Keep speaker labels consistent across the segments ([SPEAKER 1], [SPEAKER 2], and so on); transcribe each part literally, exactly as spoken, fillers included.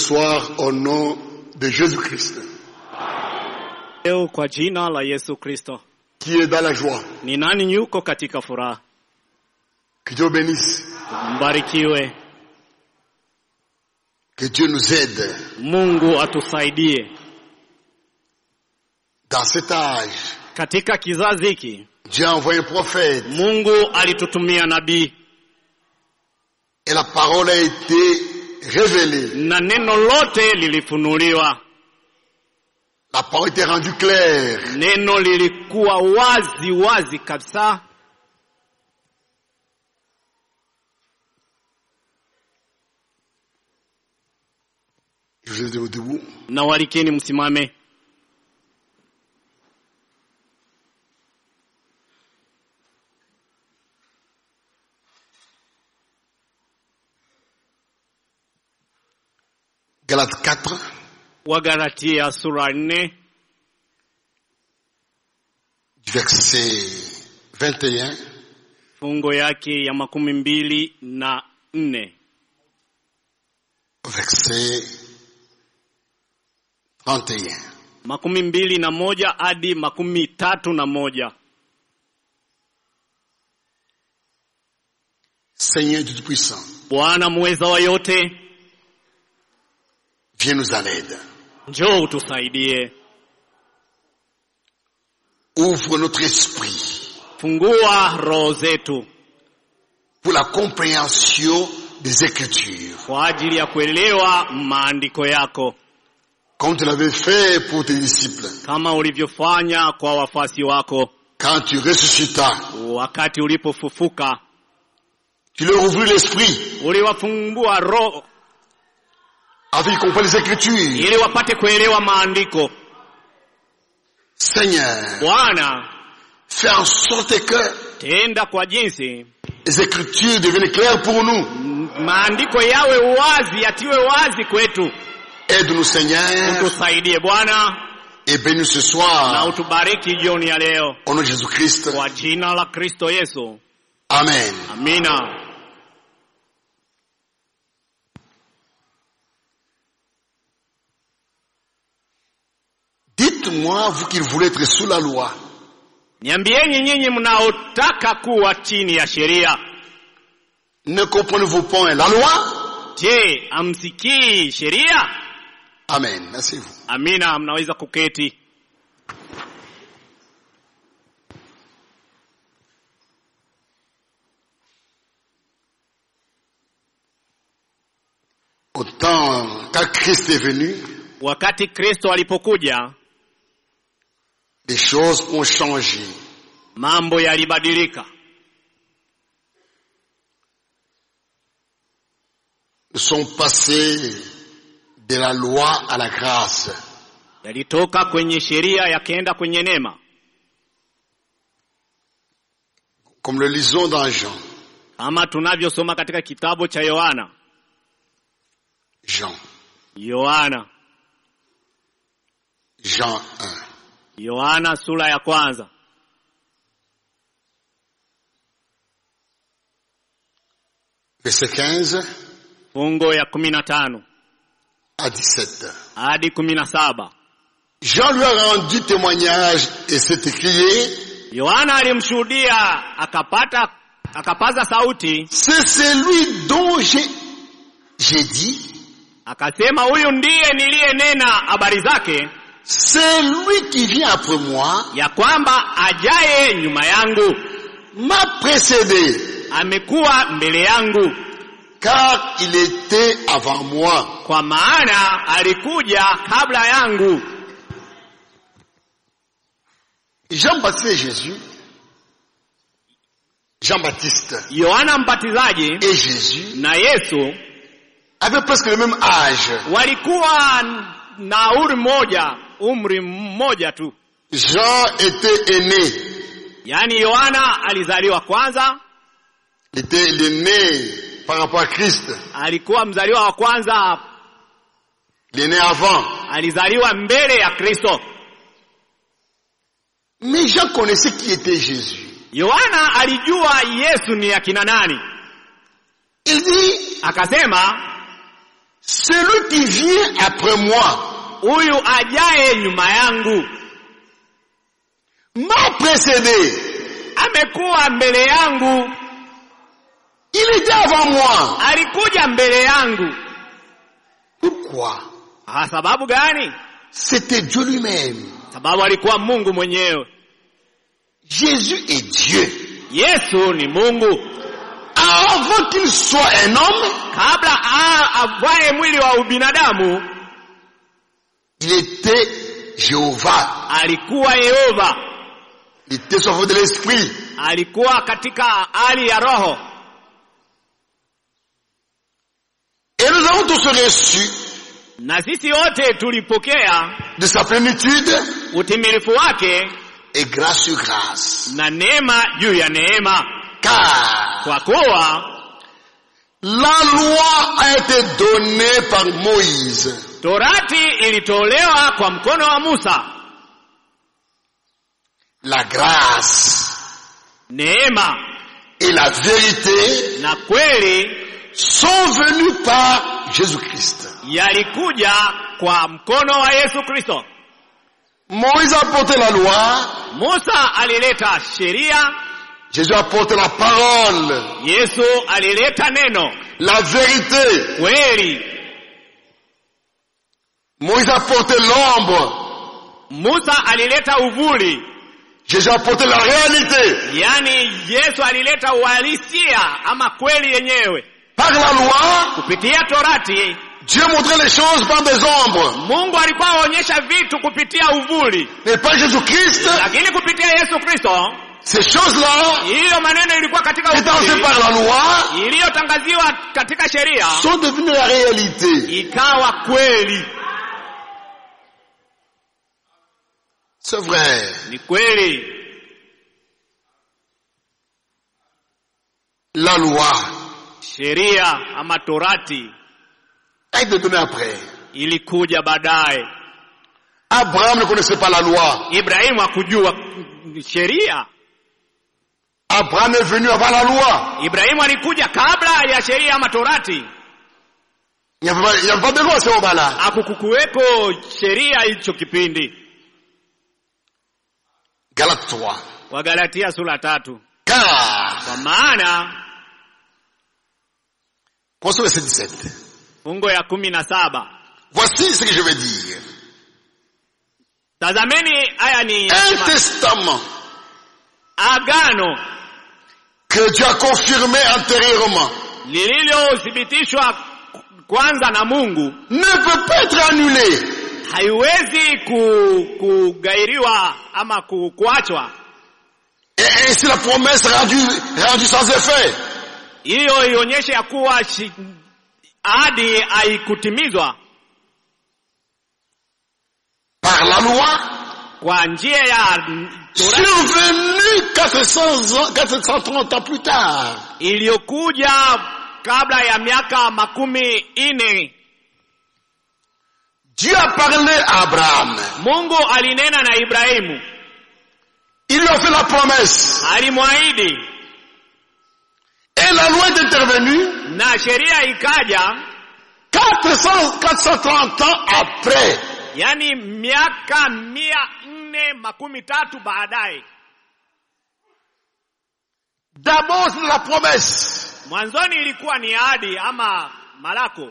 [SPEAKER 1] soir au nom de Jésus-Christ.
[SPEAKER 2] Leo kwa jina la Yesu Kristo.
[SPEAKER 1] Qui est dans la joie?
[SPEAKER 2] Ni nani yuko katika furaha?
[SPEAKER 1] Que Dieu bénisse.
[SPEAKER 2] Mbarikiwe.
[SPEAKER 1] Que Dieu nous aide.
[SPEAKER 2] Mungu atusaidie.
[SPEAKER 1] Dans cet âge,
[SPEAKER 2] katika kizazi hiki,
[SPEAKER 1] Dieu a envoyé un prophète.
[SPEAKER 2] Mungu alitutumia nabii.
[SPEAKER 1] Et la parole a été révélée.
[SPEAKER 2] Na neno lote lilifunuliwa.
[SPEAKER 1] La parole était rendue claire.
[SPEAKER 2] Neno lilikuwa wazi wazi kabisa.
[SPEAKER 1] Je vous ai dit debout.
[SPEAKER 2] Na walikeni msimame.
[SPEAKER 1] Galates quatre.
[SPEAKER 2] Wagalatia sura nne.
[SPEAKER 1] Verset vingt et un.
[SPEAKER 2] Fungo yake ya makumi mbili na nne.
[SPEAKER 1] Verset trente et un.
[SPEAKER 2] Makumi mbili na moja hadi makumi tatu na moja.
[SPEAKER 1] Seigneur Dieu Tout-Puissant,
[SPEAKER 2] Bwana muweza wa yote,
[SPEAKER 1] viens nous en aide.
[SPEAKER 2] Njoo utusaidie.
[SPEAKER 1] Ouvre notre esprit.
[SPEAKER 2] Fungua roho zetu
[SPEAKER 1] Pour la compréhension des Écritures.
[SPEAKER 2] kwa ajili ya kuelewa maandiko yako,
[SPEAKER 1] Comme tu l'avais fait pour tes disciples.
[SPEAKER 2] kama ulivyofanya kwa wafasi wako
[SPEAKER 1] Quand tu ressuscitas,
[SPEAKER 2] wakati ulipofufuka.
[SPEAKER 1] tu leur ouvris l'esprit.
[SPEAKER 2] Uliwafungua roho
[SPEAKER 1] Afin qu'ils comprennent les Écritures.
[SPEAKER 2] ili wapate kuelewa maandiko.
[SPEAKER 1] Seigneur,
[SPEAKER 2] Bwana,
[SPEAKER 1] fais en sorte que
[SPEAKER 2] tenda kwa jinsi
[SPEAKER 1] les Écritures deviennent claires pour nous.
[SPEAKER 2] maandiko yawe wazi, yatiwe wazi kwetu.
[SPEAKER 1] Aide-nous, Seigneur,
[SPEAKER 2] Utusaidie Bwana,
[SPEAKER 1] et bénis ce
[SPEAKER 2] na
[SPEAKER 1] soir
[SPEAKER 2] utubariki jioni ya leo
[SPEAKER 1] au nom de Jésus-Christ.
[SPEAKER 2] kwa jina la Kristo Yesu.
[SPEAKER 1] Amen.
[SPEAKER 2] Amina.
[SPEAKER 1] Dites-moi, vous qui voulez être sous la loi,
[SPEAKER 2] Niambieni nyinyi mnaotaka kuwa chini ya sheria,
[SPEAKER 1] ne comprenez-vous point la loi?
[SPEAKER 2] je, amsikii sheria?
[SPEAKER 1] Amen. Merci vous.
[SPEAKER 2] Amina, mnaweza kuketi.
[SPEAKER 1] Au temps, quand Christ est venu,
[SPEAKER 2] Wakati Kristo alipokuja,
[SPEAKER 1] les choses ont changé.
[SPEAKER 2] mambo yalibadilika.
[SPEAKER 1] Nous sommes passés de la loi à la grâce.
[SPEAKER 2] Yalitoka kwenye sheria yakaenda kwenye neema.
[SPEAKER 1] Comme le lisons dans Jean.
[SPEAKER 2] Kama tunavyosoma katika kitabu cha Yohana.
[SPEAKER 1] Jean.
[SPEAKER 2] Yohana.
[SPEAKER 1] Jean un.
[SPEAKER 2] Yohana sura ya kwanza.
[SPEAKER 1] Verset quinze
[SPEAKER 2] Fungo ya kumi na tano
[SPEAKER 1] à dix-sept.
[SPEAKER 2] hadi kumi na saba.
[SPEAKER 1] Jean lui a rendu témoignage et s'est écrié,
[SPEAKER 2] Yohana alimshuhudia akapata akapaza sauti,
[SPEAKER 1] c'est celui dont j'ai, j'ai dit,
[SPEAKER 2] akasema huyu ndiye niliyenena habari zake,
[SPEAKER 1] c'est lui qui vient après moi,
[SPEAKER 2] ya kwamba ajaye nyuma yangu
[SPEAKER 1] m'a précédé,
[SPEAKER 2] amekuwa mbele yangu,
[SPEAKER 1] car il était avant moi.
[SPEAKER 2] kwa maana alikuja kabla yangu.
[SPEAKER 1] Jean-Baptiste Jésus, Jean-Baptiste
[SPEAKER 2] Yohana mbatizaji
[SPEAKER 1] et Jésus
[SPEAKER 2] na Yesu
[SPEAKER 1] avaient presque le même âge.
[SPEAKER 2] walikuwa na umri mmoja, umri mmoja tu.
[SPEAKER 1] Jean était aîné.
[SPEAKER 2] Yaani Yohana alizaliwa kwanza,
[SPEAKER 1] Il était l'aîné par rapport à Christ.
[SPEAKER 2] alikuwa mzaliwa wa kwanza,
[SPEAKER 1] L'aîné avant.
[SPEAKER 2] alizaliwa mbele ya Kristo.
[SPEAKER 1] Mais Jean connaissait qui était Jésus.
[SPEAKER 2] Yohana alijua Yesu ni akina nani.
[SPEAKER 1] Il dit,
[SPEAKER 2] Akasema,
[SPEAKER 1] celui qui vient après moi
[SPEAKER 2] huyu ajaye nyuma yangu
[SPEAKER 1] m'a précédé.
[SPEAKER 2] amekuwa mbele yangu.
[SPEAKER 1] Il était avant moi.
[SPEAKER 2] Alikuja mbele yangu.
[SPEAKER 1] Pourquoi?
[SPEAKER 2] Ah, sababu gani?
[SPEAKER 1] C'était Dieu lui-même.
[SPEAKER 2] Sababu alikuwa Mungu mwenyewe.
[SPEAKER 1] Jésus est Dieu.
[SPEAKER 2] Yesu ni Mungu.
[SPEAKER 1] Avant qu'il soit un homme,
[SPEAKER 2] Kabla avae mwili wa ubinadamu,
[SPEAKER 1] il était Jéhovah.
[SPEAKER 2] alikuwa Yehova.
[SPEAKER 1] Il était sauvé de l'esprit.
[SPEAKER 2] Alikuwa katika hali ya roho.
[SPEAKER 1] Et nous avons tous reçu
[SPEAKER 2] Na sisi wote tulipokea
[SPEAKER 1] de sa plénitude
[SPEAKER 2] utimilifu wake
[SPEAKER 1] et grâce sur grâce.
[SPEAKER 2] na neema juu ya neema.
[SPEAKER 1] Car
[SPEAKER 2] Kwa kuwa
[SPEAKER 1] la loi a été donnée par Moïse.
[SPEAKER 2] Torati ilitolewa kwa mkono wa Musa.
[SPEAKER 1] La grâce
[SPEAKER 2] Neema
[SPEAKER 1] et la vérité
[SPEAKER 2] na kweli
[SPEAKER 1] sont venus par Jésus-Christ.
[SPEAKER 2] yalikuja kwa mkono wa Yesu Kristo.
[SPEAKER 1] Moïse a porté la loi,
[SPEAKER 2] Musa alileta sheria,
[SPEAKER 1] Jésus a porté la parole,
[SPEAKER 2] Yesu alileta neno,
[SPEAKER 1] la vérité.
[SPEAKER 2] kweli.
[SPEAKER 1] Moïse a porté l'ombre,
[SPEAKER 2] Musa alileta uvuli,
[SPEAKER 1] Jésus a porté la réalité.
[SPEAKER 2] yani Yesu alileta uhalisia ama kweli yenyewe.
[SPEAKER 1] Par la loi,
[SPEAKER 2] Kupitia Torati,
[SPEAKER 1] Dieu montrait les choses par des ombres.
[SPEAKER 2] Mungu alikuwa aonyesha vitu kupitia uvuli,
[SPEAKER 1] Mais par Jésus-Christ,
[SPEAKER 2] lakini kupitia Yesu Kristo,
[SPEAKER 1] ces choses-là,
[SPEAKER 2] hiyo maneno ilikuwa katika
[SPEAKER 1] étancées
[SPEAKER 2] uvuli,
[SPEAKER 1] par la loi,
[SPEAKER 2] iliyotangaziwa katika sheria,
[SPEAKER 1] sont devenues la réalité.
[SPEAKER 2] ikawa kweli.
[SPEAKER 1] C'est vrai.
[SPEAKER 2] Ni kweli.
[SPEAKER 1] La loi
[SPEAKER 2] Sheria ama Torati
[SPEAKER 1] a été donnée après.
[SPEAKER 2] ilikuja baadaye.
[SPEAKER 1] Abraham ne connaissait pas la loi.
[SPEAKER 2] Ibrahimu hakujua sheria.
[SPEAKER 1] Abraham est venu avant la loi.
[SPEAKER 2] Ibrahimu alikuja kabla ya sheria ama Torati.
[SPEAKER 1] Il n'y avait pas, il n'y avait pas de loi à ce moment-là.
[SPEAKER 2] Hakukuweko sheria hicho kipindi.
[SPEAKER 1] Galates trois.
[SPEAKER 2] Wagalatia sura tatu.
[SPEAKER 1] Car,
[SPEAKER 2] Kwa maana
[SPEAKER 1] commençons verset dix-sept.
[SPEAKER 2] fungo ya kumi na saba.
[SPEAKER 1] Voici ce que je vais dire.
[SPEAKER 2] Tazameni haya ni
[SPEAKER 1] Un testament
[SPEAKER 2] agano
[SPEAKER 1] que Dieu a confirmé antérieurement
[SPEAKER 2] lililothibitishwa kwanza na Mungu
[SPEAKER 1] ne peut pas être annulé.
[SPEAKER 2] haiwezi ku, kugairiwa ama ku, kuachwa.
[SPEAKER 1] Et ainsi la promesse rendue, rendue sans effet.
[SPEAKER 2] Hiyo ionyeshe ya kuwa shi- ahadi haikutimizwa
[SPEAKER 1] Par la loi,
[SPEAKER 2] kwa njia ya Torati
[SPEAKER 1] survenue quatre cents ans, quatre cent trente ans plus tard.
[SPEAKER 2] iliyokuja kabla ya miaka makumi ine.
[SPEAKER 1] Dieu a parlé à Abraham.
[SPEAKER 2] Mungu alinena na Ibrahimu,
[SPEAKER 1] Il lui a fait la promesse.
[SPEAKER 2] alimwahidi,
[SPEAKER 1] Et la loi est intervenue
[SPEAKER 2] na sheria ikaja,
[SPEAKER 1] quatre cents, quatre cent trente ans après.
[SPEAKER 2] yani miaka mia nne makumi tatu baadaye.
[SPEAKER 1] D'abord, c'est la promesse.
[SPEAKER 2] Mwanzoni ilikuwa ni ahadi ama malako,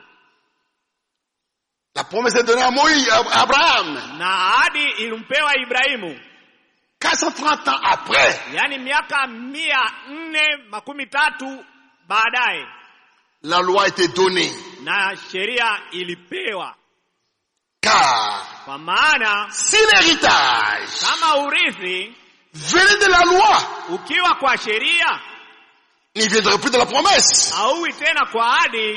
[SPEAKER 1] La promesse est donnée à Moïse, à Abraham.
[SPEAKER 2] na ahadi ilimpewa Ibrahimu,
[SPEAKER 1] quatre cent trente ans après,
[SPEAKER 2] yani miaka mia nne makumi tatu baadaye,
[SPEAKER 1] la loi a été donnée.
[SPEAKER 2] na sheria ilipewa.
[SPEAKER 1] Car
[SPEAKER 2] Kwa maana
[SPEAKER 1] si l'héritage
[SPEAKER 2] kama urithi
[SPEAKER 1] venait de la loi,
[SPEAKER 2] ukiwa kwa sheria
[SPEAKER 1] il ne viendrait plus de la promesse.
[SPEAKER 2] hauwi tena kwa ahadi,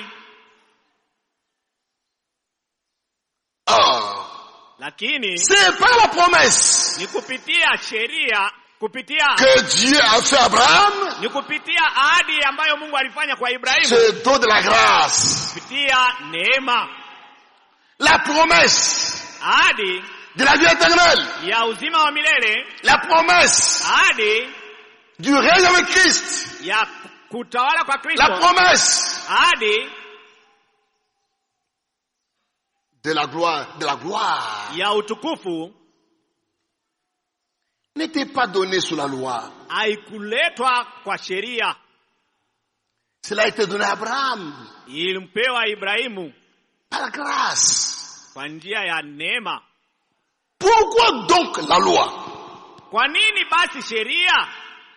[SPEAKER 1] Or,
[SPEAKER 2] lakini
[SPEAKER 1] c'est par la promesse
[SPEAKER 2] ni kupitia sheria, kupitia
[SPEAKER 1] que Dieu a fait à Abraham
[SPEAKER 2] ni kupitia ahadi ambayo Mungu alifanya kwa Ibrahimu,
[SPEAKER 1] ce don de la grâce.
[SPEAKER 2] kupitia neema,
[SPEAKER 1] La promesse
[SPEAKER 2] ahadi
[SPEAKER 1] de la vie éternelle.
[SPEAKER 2] ya uzima wa milele,
[SPEAKER 1] La promesse
[SPEAKER 2] ahadi
[SPEAKER 1] du règne avec Christ.
[SPEAKER 2] ya kutawala kwa
[SPEAKER 1] La
[SPEAKER 2] Kristo,
[SPEAKER 1] promesse
[SPEAKER 2] ahadi
[SPEAKER 1] de la gloire, de la gloire
[SPEAKER 2] ya utukufu
[SPEAKER 1] n'était pas donnée sous la loi.
[SPEAKER 2] haikuletwa kwa sheria,
[SPEAKER 1] Cela a été donné à Abraham
[SPEAKER 2] ilimpewa Ibrahimu
[SPEAKER 1] par la grâce.
[SPEAKER 2] kwa njia ya neema.
[SPEAKER 1] Pourquoi donc la loi?
[SPEAKER 2] Kwa nini basi sheria?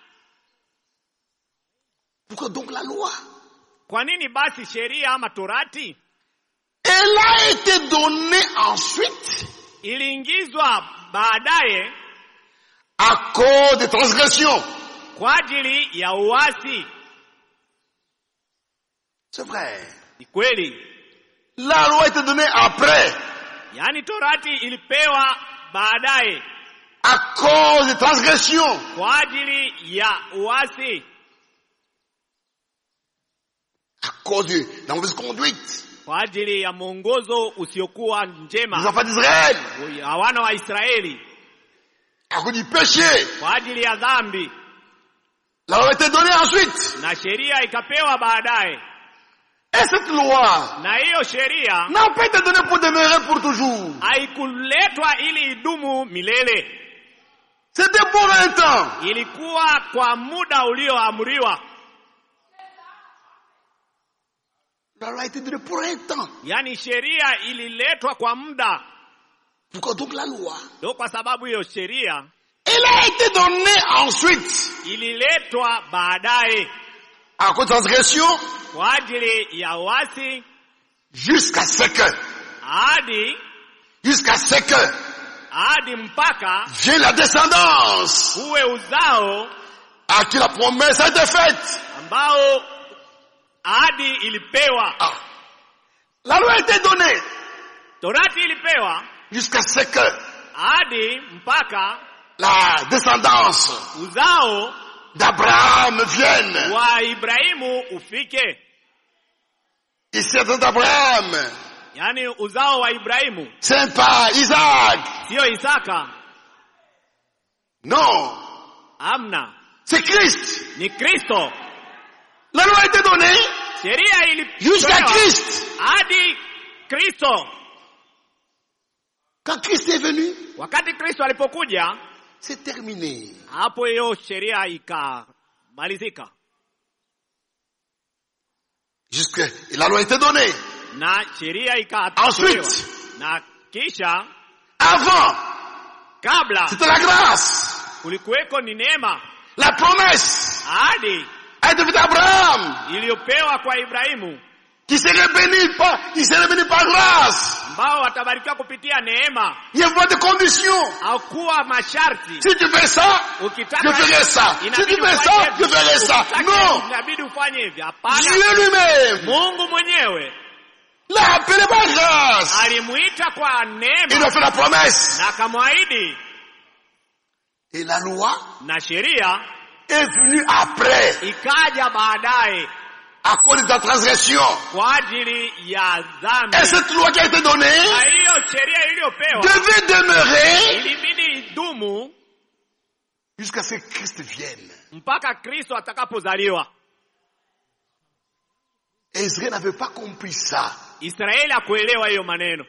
[SPEAKER 1] Pourquoi donc la loi?
[SPEAKER 2] Kwa nini basi sheria ama torati?
[SPEAKER 1] Elle a été donnée ensuite
[SPEAKER 2] Iliingizwa baadaye
[SPEAKER 1] à cause des transgressions.
[SPEAKER 2] kwa ajili ya uasi.
[SPEAKER 1] C'est vrai.
[SPEAKER 2] Ni kweli.
[SPEAKER 1] La loi a été donnée après
[SPEAKER 2] Yaani torati ilipewa baadaye
[SPEAKER 1] à cause des transgressions.
[SPEAKER 2] kwa ajili ya uasi,
[SPEAKER 1] À cause de la mauvaise conduite
[SPEAKER 2] kwa ajili ya mwongozo usiokuwa
[SPEAKER 1] des
[SPEAKER 2] njema
[SPEAKER 1] enfants d'Israël.
[SPEAKER 2] ya wana wa Israeli,
[SPEAKER 1] À cause du péché.
[SPEAKER 2] kwa ajili ya dhambi,
[SPEAKER 1] La loi a été donnée ensuite.
[SPEAKER 2] na sheria ikapewa baadaye.
[SPEAKER 1] Et cette loi
[SPEAKER 2] Na hiyo sheria
[SPEAKER 1] n'a pas été donnée pour demeurer pour toujours.
[SPEAKER 2] haikuletwa ili idumu milele,
[SPEAKER 1] C'était pour un temps.
[SPEAKER 2] ilikuwa kwa muda ulioamriwa.
[SPEAKER 1] La loi a été donnée pour un temps.
[SPEAKER 2] Yaani sheria ililetwa kwa muda.
[SPEAKER 1] Pourquoi donc la loi?
[SPEAKER 2] Ndio kwa sababu hiyo sheria
[SPEAKER 1] Elle a été donnée ensuite
[SPEAKER 2] ililetwa baadaye
[SPEAKER 1] à cause de transgression
[SPEAKER 2] kwa ajili ya uasi,
[SPEAKER 1] jusqu'à ce que,
[SPEAKER 2] hadi
[SPEAKER 1] jusqu'à ce que
[SPEAKER 2] hadi mpaka
[SPEAKER 1] vienne la descendance
[SPEAKER 2] uwe uzao
[SPEAKER 1] à qui la promesse a été faite.
[SPEAKER 2] ambao hadi ilipewa.
[SPEAKER 1] Ah. La loi a été donnée
[SPEAKER 2] Torati ilipewa
[SPEAKER 1] jusqu'à ce que
[SPEAKER 2] hadi mpaka
[SPEAKER 1] la descendance
[SPEAKER 2] uzao
[SPEAKER 1] d'Abraham vienne.
[SPEAKER 2] wa Ibrahimu ufike.
[SPEAKER 1] Ici, c'est d'Abraham.
[SPEAKER 2] Yaani uzao wa Ibrahimu,
[SPEAKER 1] C'est pas Isaac.
[SPEAKER 2] sio Isaka.
[SPEAKER 1] Non.
[SPEAKER 2] Amna,
[SPEAKER 1] C'est Christ.
[SPEAKER 2] ni Kristo.
[SPEAKER 1] La loi a été donnée
[SPEAKER 2] Sheria
[SPEAKER 1] jusqu'à
[SPEAKER 2] ilipewa
[SPEAKER 1] Christ.
[SPEAKER 2] hadi Kristo.
[SPEAKER 1] Quand Christ est venu,
[SPEAKER 2] Wakati Kristo alipokuja,
[SPEAKER 1] c'est terminé.
[SPEAKER 2] hapo hiyo sheria ikamalizika.
[SPEAKER 1] Jusque, et la loi a été donnée.
[SPEAKER 2] Na sheria ikatolewa.
[SPEAKER 1] Ensuite,
[SPEAKER 2] Na kisha
[SPEAKER 1] avant,
[SPEAKER 2] kabla
[SPEAKER 1] c'était la grâce.
[SPEAKER 2] kulikuweko ni neema,
[SPEAKER 1] La promesse
[SPEAKER 2] ahadi
[SPEAKER 1] a été faite à Abraham,
[SPEAKER 2] iliyopewa kwa Ibrahimu,
[SPEAKER 1] qui serait béni par, qui serait béni par grâce.
[SPEAKER 2] ambao watabarikiwa kupitia neema.
[SPEAKER 1] Il n'y a pas de condition.
[SPEAKER 2] Hakuwa masharti.
[SPEAKER 1] Si tu fais ça,
[SPEAKER 2] Ukitaka
[SPEAKER 1] je ferai ça. Si tu
[SPEAKER 2] inabidi
[SPEAKER 1] fais ça,
[SPEAKER 2] ufanye
[SPEAKER 1] je
[SPEAKER 2] hivi.
[SPEAKER 1] ferai ça.
[SPEAKER 2] Ukitaka
[SPEAKER 1] Non.
[SPEAKER 2] inabidi ufanye hivi. Hapana.
[SPEAKER 1] Dieu lui-même
[SPEAKER 2] Mungu mwenyewe
[SPEAKER 1] l'a appelé par grâce.
[SPEAKER 2] alimuita kwa
[SPEAKER 1] Il
[SPEAKER 2] neema
[SPEAKER 1] a fait la promesse.
[SPEAKER 2] na akamwahidi,
[SPEAKER 1] Et la loi
[SPEAKER 2] na sheria
[SPEAKER 1] est venue après,
[SPEAKER 2] ikaja baadaye
[SPEAKER 1] à cause de la transgression.
[SPEAKER 2] kwa ajili ya dhambi.
[SPEAKER 1] Et cette loi qui a été donnée
[SPEAKER 2] Na hiyo sheria iliyopewa
[SPEAKER 1] devait demeurer
[SPEAKER 2] ilibidi idumu
[SPEAKER 1] jusqu'à ce que Christ vienne.
[SPEAKER 2] mpaka Kristo atakapozaliwa.
[SPEAKER 1] Et Israël n'avait pas compris ça.
[SPEAKER 2] Israeli hakuelewa hiyo maneno.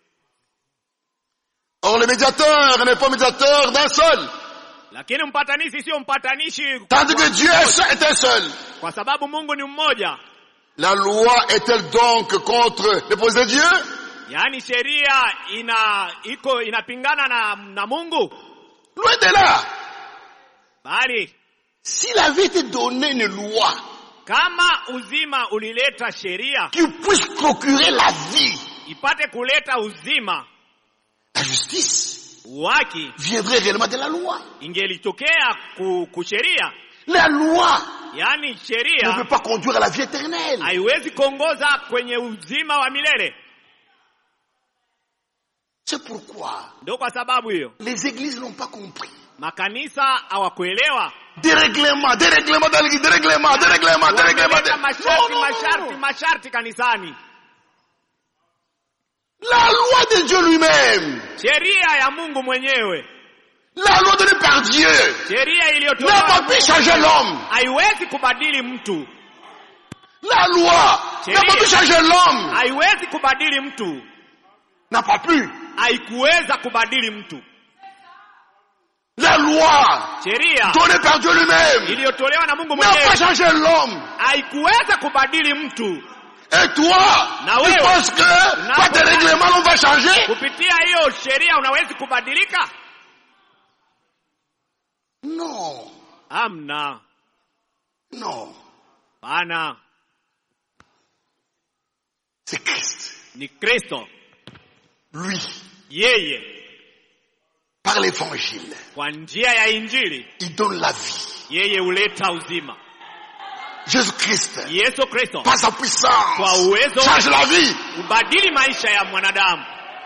[SPEAKER 1] Or, le médiateur n'est pas médiateur d'un seul.
[SPEAKER 2] Lakini mpatanishi sio mpatanishi,
[SPEAKER 1] Tandis que Dieu est un seul.
[SPEAKER 2] kwa sababu Mungu ni mmoja.
[SPEAKER 1] La loi est-elle donc contre les projets de Dieu?
[SPEAKER 2] Yaani sheria ina iko inapingana na, na Mungu?
[SPEAKER 1] Loin de là.
[SPEAKER 2] Bali
[SPEAKER 1] S'il avait été donné une loi
[SPEAKER 2] kama uzima ulileta sheria
[SPEAKER 1] qui puisse procurer la vie,
[SPEAKER 2] ipate kuleta uzima,
[SPEAKER 1] la justice
[SPEAKER 2] uwaki
[SPEAKER 1] viendrait réellement de la loi.
[SPEAKER 2] ingelitokea ku, kusheria.
[SPEAKER 1] La loi
[SPEAKER 2] Yaani
[SPEAKER 1] ne
[SPEAKER 2] sheria
[SPEAKER 1] peut pas conduire à la vie éternelle.
[SPEAKER 2] haiwezi kuongoza kwenye uzima wa milele.
[SPEAKER 1] C'est pourquoi
[SPEAKER 2] Ndio kwa sababu hiyo
[SPEAKER 1] les églises n'ont pas compris.
[SPEAKER 2] makanisa hawakuelewa.
[SPEAKER 1] Des règlements, des règlements dans l'église, des règlements, des règlements, des règlements.
[SPEAKER 2] Wameleta
[SPEAKER 1] des-
[SPEAKER 2] masharti
[SPEAKER 1] Non, non, non,
[SPEAKER 2] masharti
[SPEAKER 1] non.
[SPEAKER 2] masharti kanisani.
[SPEAKER 1] La loi de Dieu lui-même,
[SPEAKER 2] Sheria ya Mungu mwenyewe,
[SPEAKER 1] la loi donnée par Dieu,
[SPEAKER 2] sheria
[SPEAKER 1] n'a
[SPEAKER 2] iliyotolewa
[SPEAKER 1] pas pu changer l'homme.
[SPEAKER 2] haiwezi kubadili mtu,
[SPEAKER 1] La loi n'a pas pu changer l'homme.
[SPEAKER 2] haiwezi kubadili mtu.
[SPEAKER 1] n'a pas pu.
[SPEAKER 2] haikuweza kubadili mtu.
[SPEAKER 1] La loi
[SPEAKER 2] Sheria
[SPEAKER 1] donnée par Dieu lui-même
[SPEAKER 2] iliyotolewa na Mungu
[SPEAKER 1] n'a pas
[SPEAKER 2] mwenyewe
[SPEAKER 1] changé l'homme.
[SPEAKER 2] haikuweza kubadili mtu.
[SPEAKER 1] Et toi,
[SPEAKER 2] Na
[SPEAKER 1] tu
[SPEAKER 2] wewe,
[SPEAKER 1] penses que
[SPEAKER 2] na
[SPEAKER 1] par des
[SPEAKER 2] wewe,
[SPEAKER 1] règlements on va changer?
[SPEAKER 2] kupitia hiyo sheria unawezi kubadilika?
[SPEAKER 1] Non,
[SPEAKER 2] Amna.
[SPEAKER 1] non.
[SPEAKER 2] Bana,
[SPEAKER 1] C'est Christ.
[SPEAKER 2] ni Kristo.
[SPEAKER 1] Lui,
[SPEAKER 2] Yeye
[SPEAKER 1] par l'évangile,
[SPEAKER 2] kwa njia ya Injili,
[SPEAKER 1] il donne la vie.
[SPEAKER 2] yeye huleta uzima.
[SPEAKER 1] Jésus-Christ,
[SPEAKER 2] Yesu Kristo
[SPEAKER 1] par sa puissance,
[SPEAKER 2] kwa uwezo
[SPEAKER 1] change la vie.
[SPEAKER 2] ubadili maisha ya mwanadamu.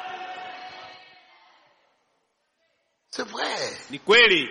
[SPEAKER 1] C'est vrai.
[SPEAKER 2] Ni kweli.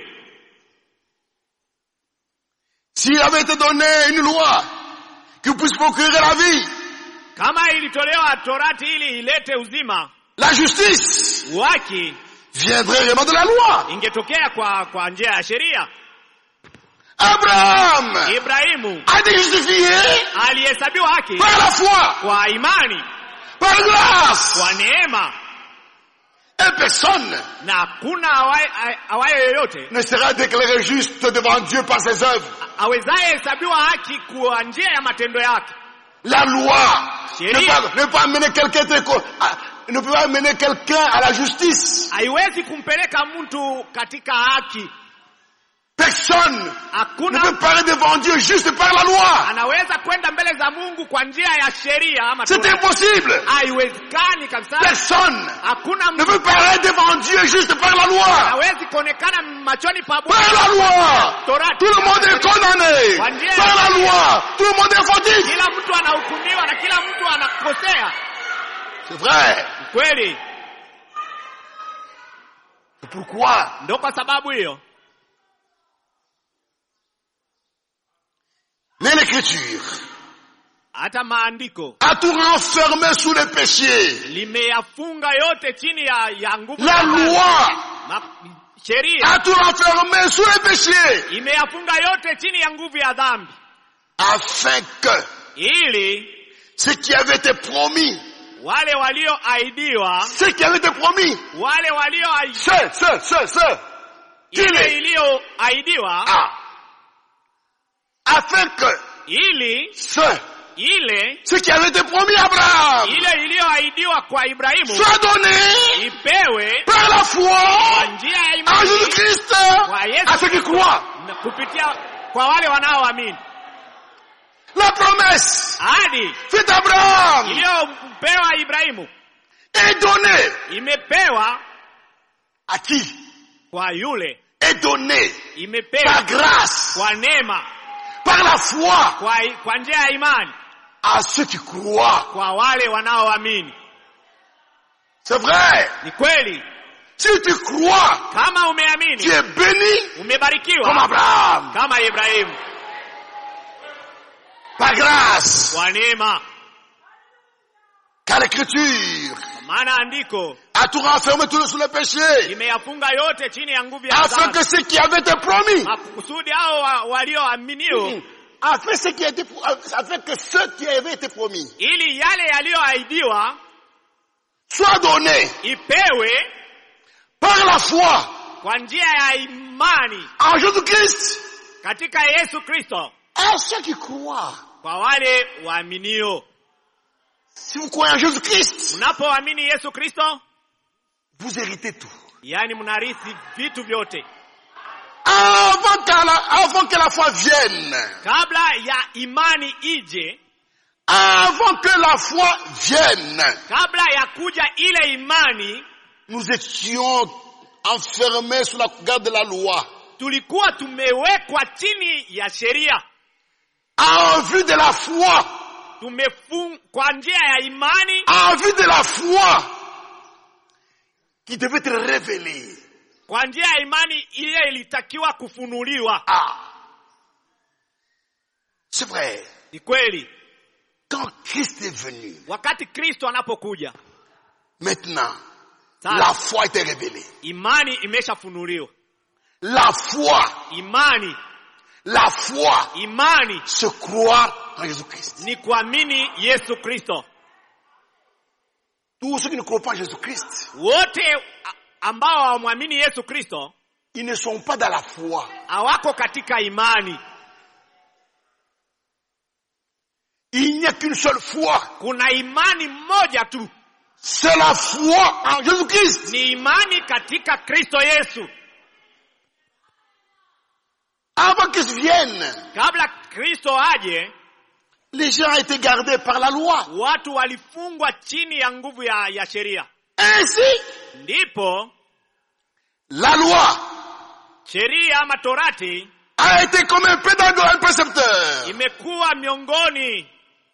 [SPEAKER 1] S'il avait été donné une loi qui puisse procurer la vie,
[SPEAKER 2] Kama ilitolewa Torati ili ilete uzima,
[SPEAKER 1] la justice
[SPEAKER 2] haki
[SPEAKER 1] viendrait vraiment de la loi.
[SPEAKER 2] ingetokea kwa kwa njia ya sheria.
[SPEAKER 1] Abraham
[SPEAKER 2] Ibrahimu
[SPEAKER 1] a été justifié
[SPEAKER 2] alihesabiwa haki
[SPEAKER 1] par la foi,
[SPEAKER 2] kwa imani,
[SPEAKER 1] par grâce.
[SPEAKER 2] kwa neema,
[SPEAKER 1] Et personne
[SPEAKER 2] na hakuna awaye awaye yoyote
[SPEAKER 1] ne sera déclaré juste devant Dieu par ses œuvres.
[SPEAKER 2] awezaye hesabiwa haki kwa njia ya matendo yake.
[SPEAKER 1] La loi
[SPEAKER 2] Chérie.
[SPEAKER 1] ne peut, ne peut amener quelqu'un de- à- ne peut pas amener quelqu'un à la justice.
[SPEAKER 2] Haiwezi kumpeleka mtu katika haki.
[SPEAKER 1] Personne ne
[SPEAKER 2] Hakuna
[SPEAKER 1] peut parler devant Dieu juste par la loi.
[SPEAKER 2] anaweza kwenda mbele za Mungu kwa njia ya sheria ama
[SPEAKER 1] C'est
[SPEAKER 2] Torati.
[SPEAKER 1] impossible.
[SPEAKER 2] Haiwezekani kabisa.
[SPEAKER 1] Personne
[SPEAKER 2] Hakuna
[SPEAKER 1] ne
[SPEAKER 2] mtu
[SPEAKER 1] peut parler devant Dieu juste par la loi.
[SPEAKER 2] hawezi kuonekana machoni pa
[SPEAKER 1] Par la loi,
[SPEAKER 2] Torati.
[SPEAKER 1] tout le monde est condamné. Par la loi, tout le monde est fautif.
[SPEAKER 2] Kila mtu anahukumiwa na kila mtu anakosea.
[SPEAKER 1] C'est vrai.
[SPEAKER 2] Kweli.
[SPEAKER 1] C'est pourquoi
[SPEAKER 2] Ndio kwa sababu hiyo
[SPEAKER 1] l'Écriture
[SPEAKER 2] hata maandiko
[SPEAKER 1] a tout renfermé sous le péché.
[SPEAKER 2] limeyafunga yote chini ya, ya nguvu
[SPEAKER 1] La
[SPEAKER 2] ya
[SPEAKER 1] loi
[SPEAKER 2] Ma, sheria
[SPEAKER 1] a tout renfermé sous le péché.
[SPEAKER 2] imeyafunga yote chini ya nguvu ya dhambi,
[SPEAKER 1] Afin que
[SPEAKER 2] ili
[SPEAKER 1] ce qui avait été promis,
[SPEAKER 2] wale walioahidiwa
[SPEAKER 1] ce qui avait été promis,
[SPEAKER 2] wale walioahidiwa
[SPEAKER 1] ce, ce, ce, ce,
[SPEAKER 2] ile
[SPEAKER 1] Kile.
[SPEAKER 2] iliyoahidiwa
[SPEAKER 1] ah, afin que
[SPEAKER 2] ili
[SPEAKER 1] ce,
[SPEAKER 2] ile
[SPEAKER 1] ce qui avait été promis à Abraham
[SPEAKER 2] ile iliyoahidiwa kwa Ibrahimu
[SPEAKER 1] soit donné
[SPEAKER 2] ipewe
[SPEAKER 1] par la
[SPEAKER 2] kwa
[SPEAKER 1] foi
[SPEAKER 2] njia ya
[SPEAKER 1] en
[SPEAKER 2] imani
[SPEAKER 1] Jésus-Christ
[SPEAKER 2] kwa Yesu
[SPEAKER 1] à ceux qui croient.
[SPEAKER 2] na kupitia kwa wale wanaoamini.
[SPEAKER 1] La promesse
[SPEAKER 2] Ahadi
[SPEAKER 1] faite à Abraham
[SPEAKER 2] iliyopewa Ibrahimu
[SPEAKER 1] est donnée
[SPEAKER 2] imepewa
[SPEAKER 1] à qui?
[SPEAKER 2] kwa yule,
[SPEAKER 1] Est donnée par
[SPEAKER 2] imepewa
[SPEAKER 1] grâce,
[SPEAKER 2] kwa neema,
[SPEAKER 1] par la foi
[SPEAKER 2] kwa kwa njia ya imani
[SPEAKER 1] à ceux qui croient.
[SPEAKER 2] kwa wale wanaoamini.
[SPEAKER 1] C'est vrai.
[SPEAKER 2] Ni kweli,
[SPEAKER 1] Si tu crois,
[SPEAKER 2] kama
[SPEAKER 1] tu
[SPEAKER 2] umeamini
[SPEAKER 1] es béni comme
[SPEAKER 2] umebarikiwa
[SPEAKER 1] Abraham.
[SPEAKER 2] kama Ibrahimu
[SPEAKER 1] Par grâce.
[SPEAKER 2] kwa neema.
[SPEAKER 1] Car l'Écriture
[SPEAKER 2] Maana andiko
[SPEAKER 1] a tout renfermé tout sous le péché.
[SPEAKER 2] imeyafunga yote chini ya nguvu ya
[SPEAKER 1] Afin
[SPEAKER 2] dhambi,
[SPEAKER 1] que ce qui avait été promis,
[SPEAKER 2] makusudi hao wa- walioaminio,
[SPEAKER 1] afin, ce qui a été, afin que ce qui avait été promis
[SPEAKER 2] ili yale yaliyoahidiwa
[SPEAKER 1] soit donné
[SPEAKER 2] ipewe
[SPEAKER 1] par la foi
[SPEAKER 2] kwa njia ya imani
[SPEAKER 1] en Jésus-Christ
[SPEAKER 2] katika Yesu Kristo
[SPEAKER 1] à ceux qui croient.
[SPEAKER 2] kwa wale waaminio.
[SPEAKER 1] Si vous croyez en Jésus-Christ,
[SPEAKER 2] Mnapoamini Yesu Kristo,
[SPEAKER 1] vous héritez tout.
[SPEAKER 2] yani mnarithi vitu vyote.
[SPEAKER 1] Avant que la, avant que la foi vienne,
[SPEAKER 2] Kabla ya imani ije,
[SPEAKER 1] avant que la foi vienne,
[SPEAKER 2] kabla ya kuja ile imani,
[SPEAKER 1] nous étions enfermés sous la garde de la loi.
[SPEAKER 2] tulikuwa tumewekwa chini ya sheria.
[SPEAKER 1] En vue de la foi,
[SPEAKER 2] Tumefung kwa njia ya imani,
[SPEAKER 1] en vue de la foi qui devait être révélée.
[SPEAKER 2] kwa njia ya imani ile ilitakiwa kufunuliwa.
[SPEAKER 1] Ah, c'est vrai.
[SPEAKER 2] Ni kweli,
[SPEAKER 1] Quand Christ est venu,
[SPEAKER 2] wakati Kristo anapokuja,
[SPEAKER 1] maintenant,
[SPEAKER 2] sasa
[SPEAKER 1] la foi était révélée.
[SPEAKER 2] imani imeshafunuliwa.
[SPEAKER 1] La foi,
[SPEAKER 2] Imani,
[SPEAKER 1] la foi,
[SPEAKER 2] imani
[SPEAKER 1] se croire en Jésus-Christ.
[SPEAKER 2] ni kuamini Yesu Kristo.
[SPEAKER 1] Tous ceux qui ne croient pas en Jésus-Christ,
[SPEAKER 2] wote ambao hawamwamini Yesu Kristo,
[SPEAKER 1] ils ne sont pas dans la foi.
[SPEAKER 2] hawako katika imani.
[SPEAKER 1] Il n'y a qu'une seule foi.
[SPEAKER 2] Kuna imani moja tu.
[SPEAKER 1] C'est la foi en Jésus-Christ.
[SPEAKER 2] Ni imani katika Kristo Yesu.
[SPEAKER 1] Avant qu'il vienne,
[SPEAKER 2] Kabla Kristo aje,
[SPEAKER 1] les gens étaient gardés par la loi.
[SPEAKER 2] watu walifungwa chini ya nguvu ya, ya sheria.
[SPEAKER 1] Ainsi,
[SPEAKER 2] Ndipo
[SPEAKER 1] la loi
[SPEAKER 2] sheria ama torati
[SPEAKER 1] a été comme un pédagogue, un précepteur,
[SPEAKER 2] imekuwa miongoni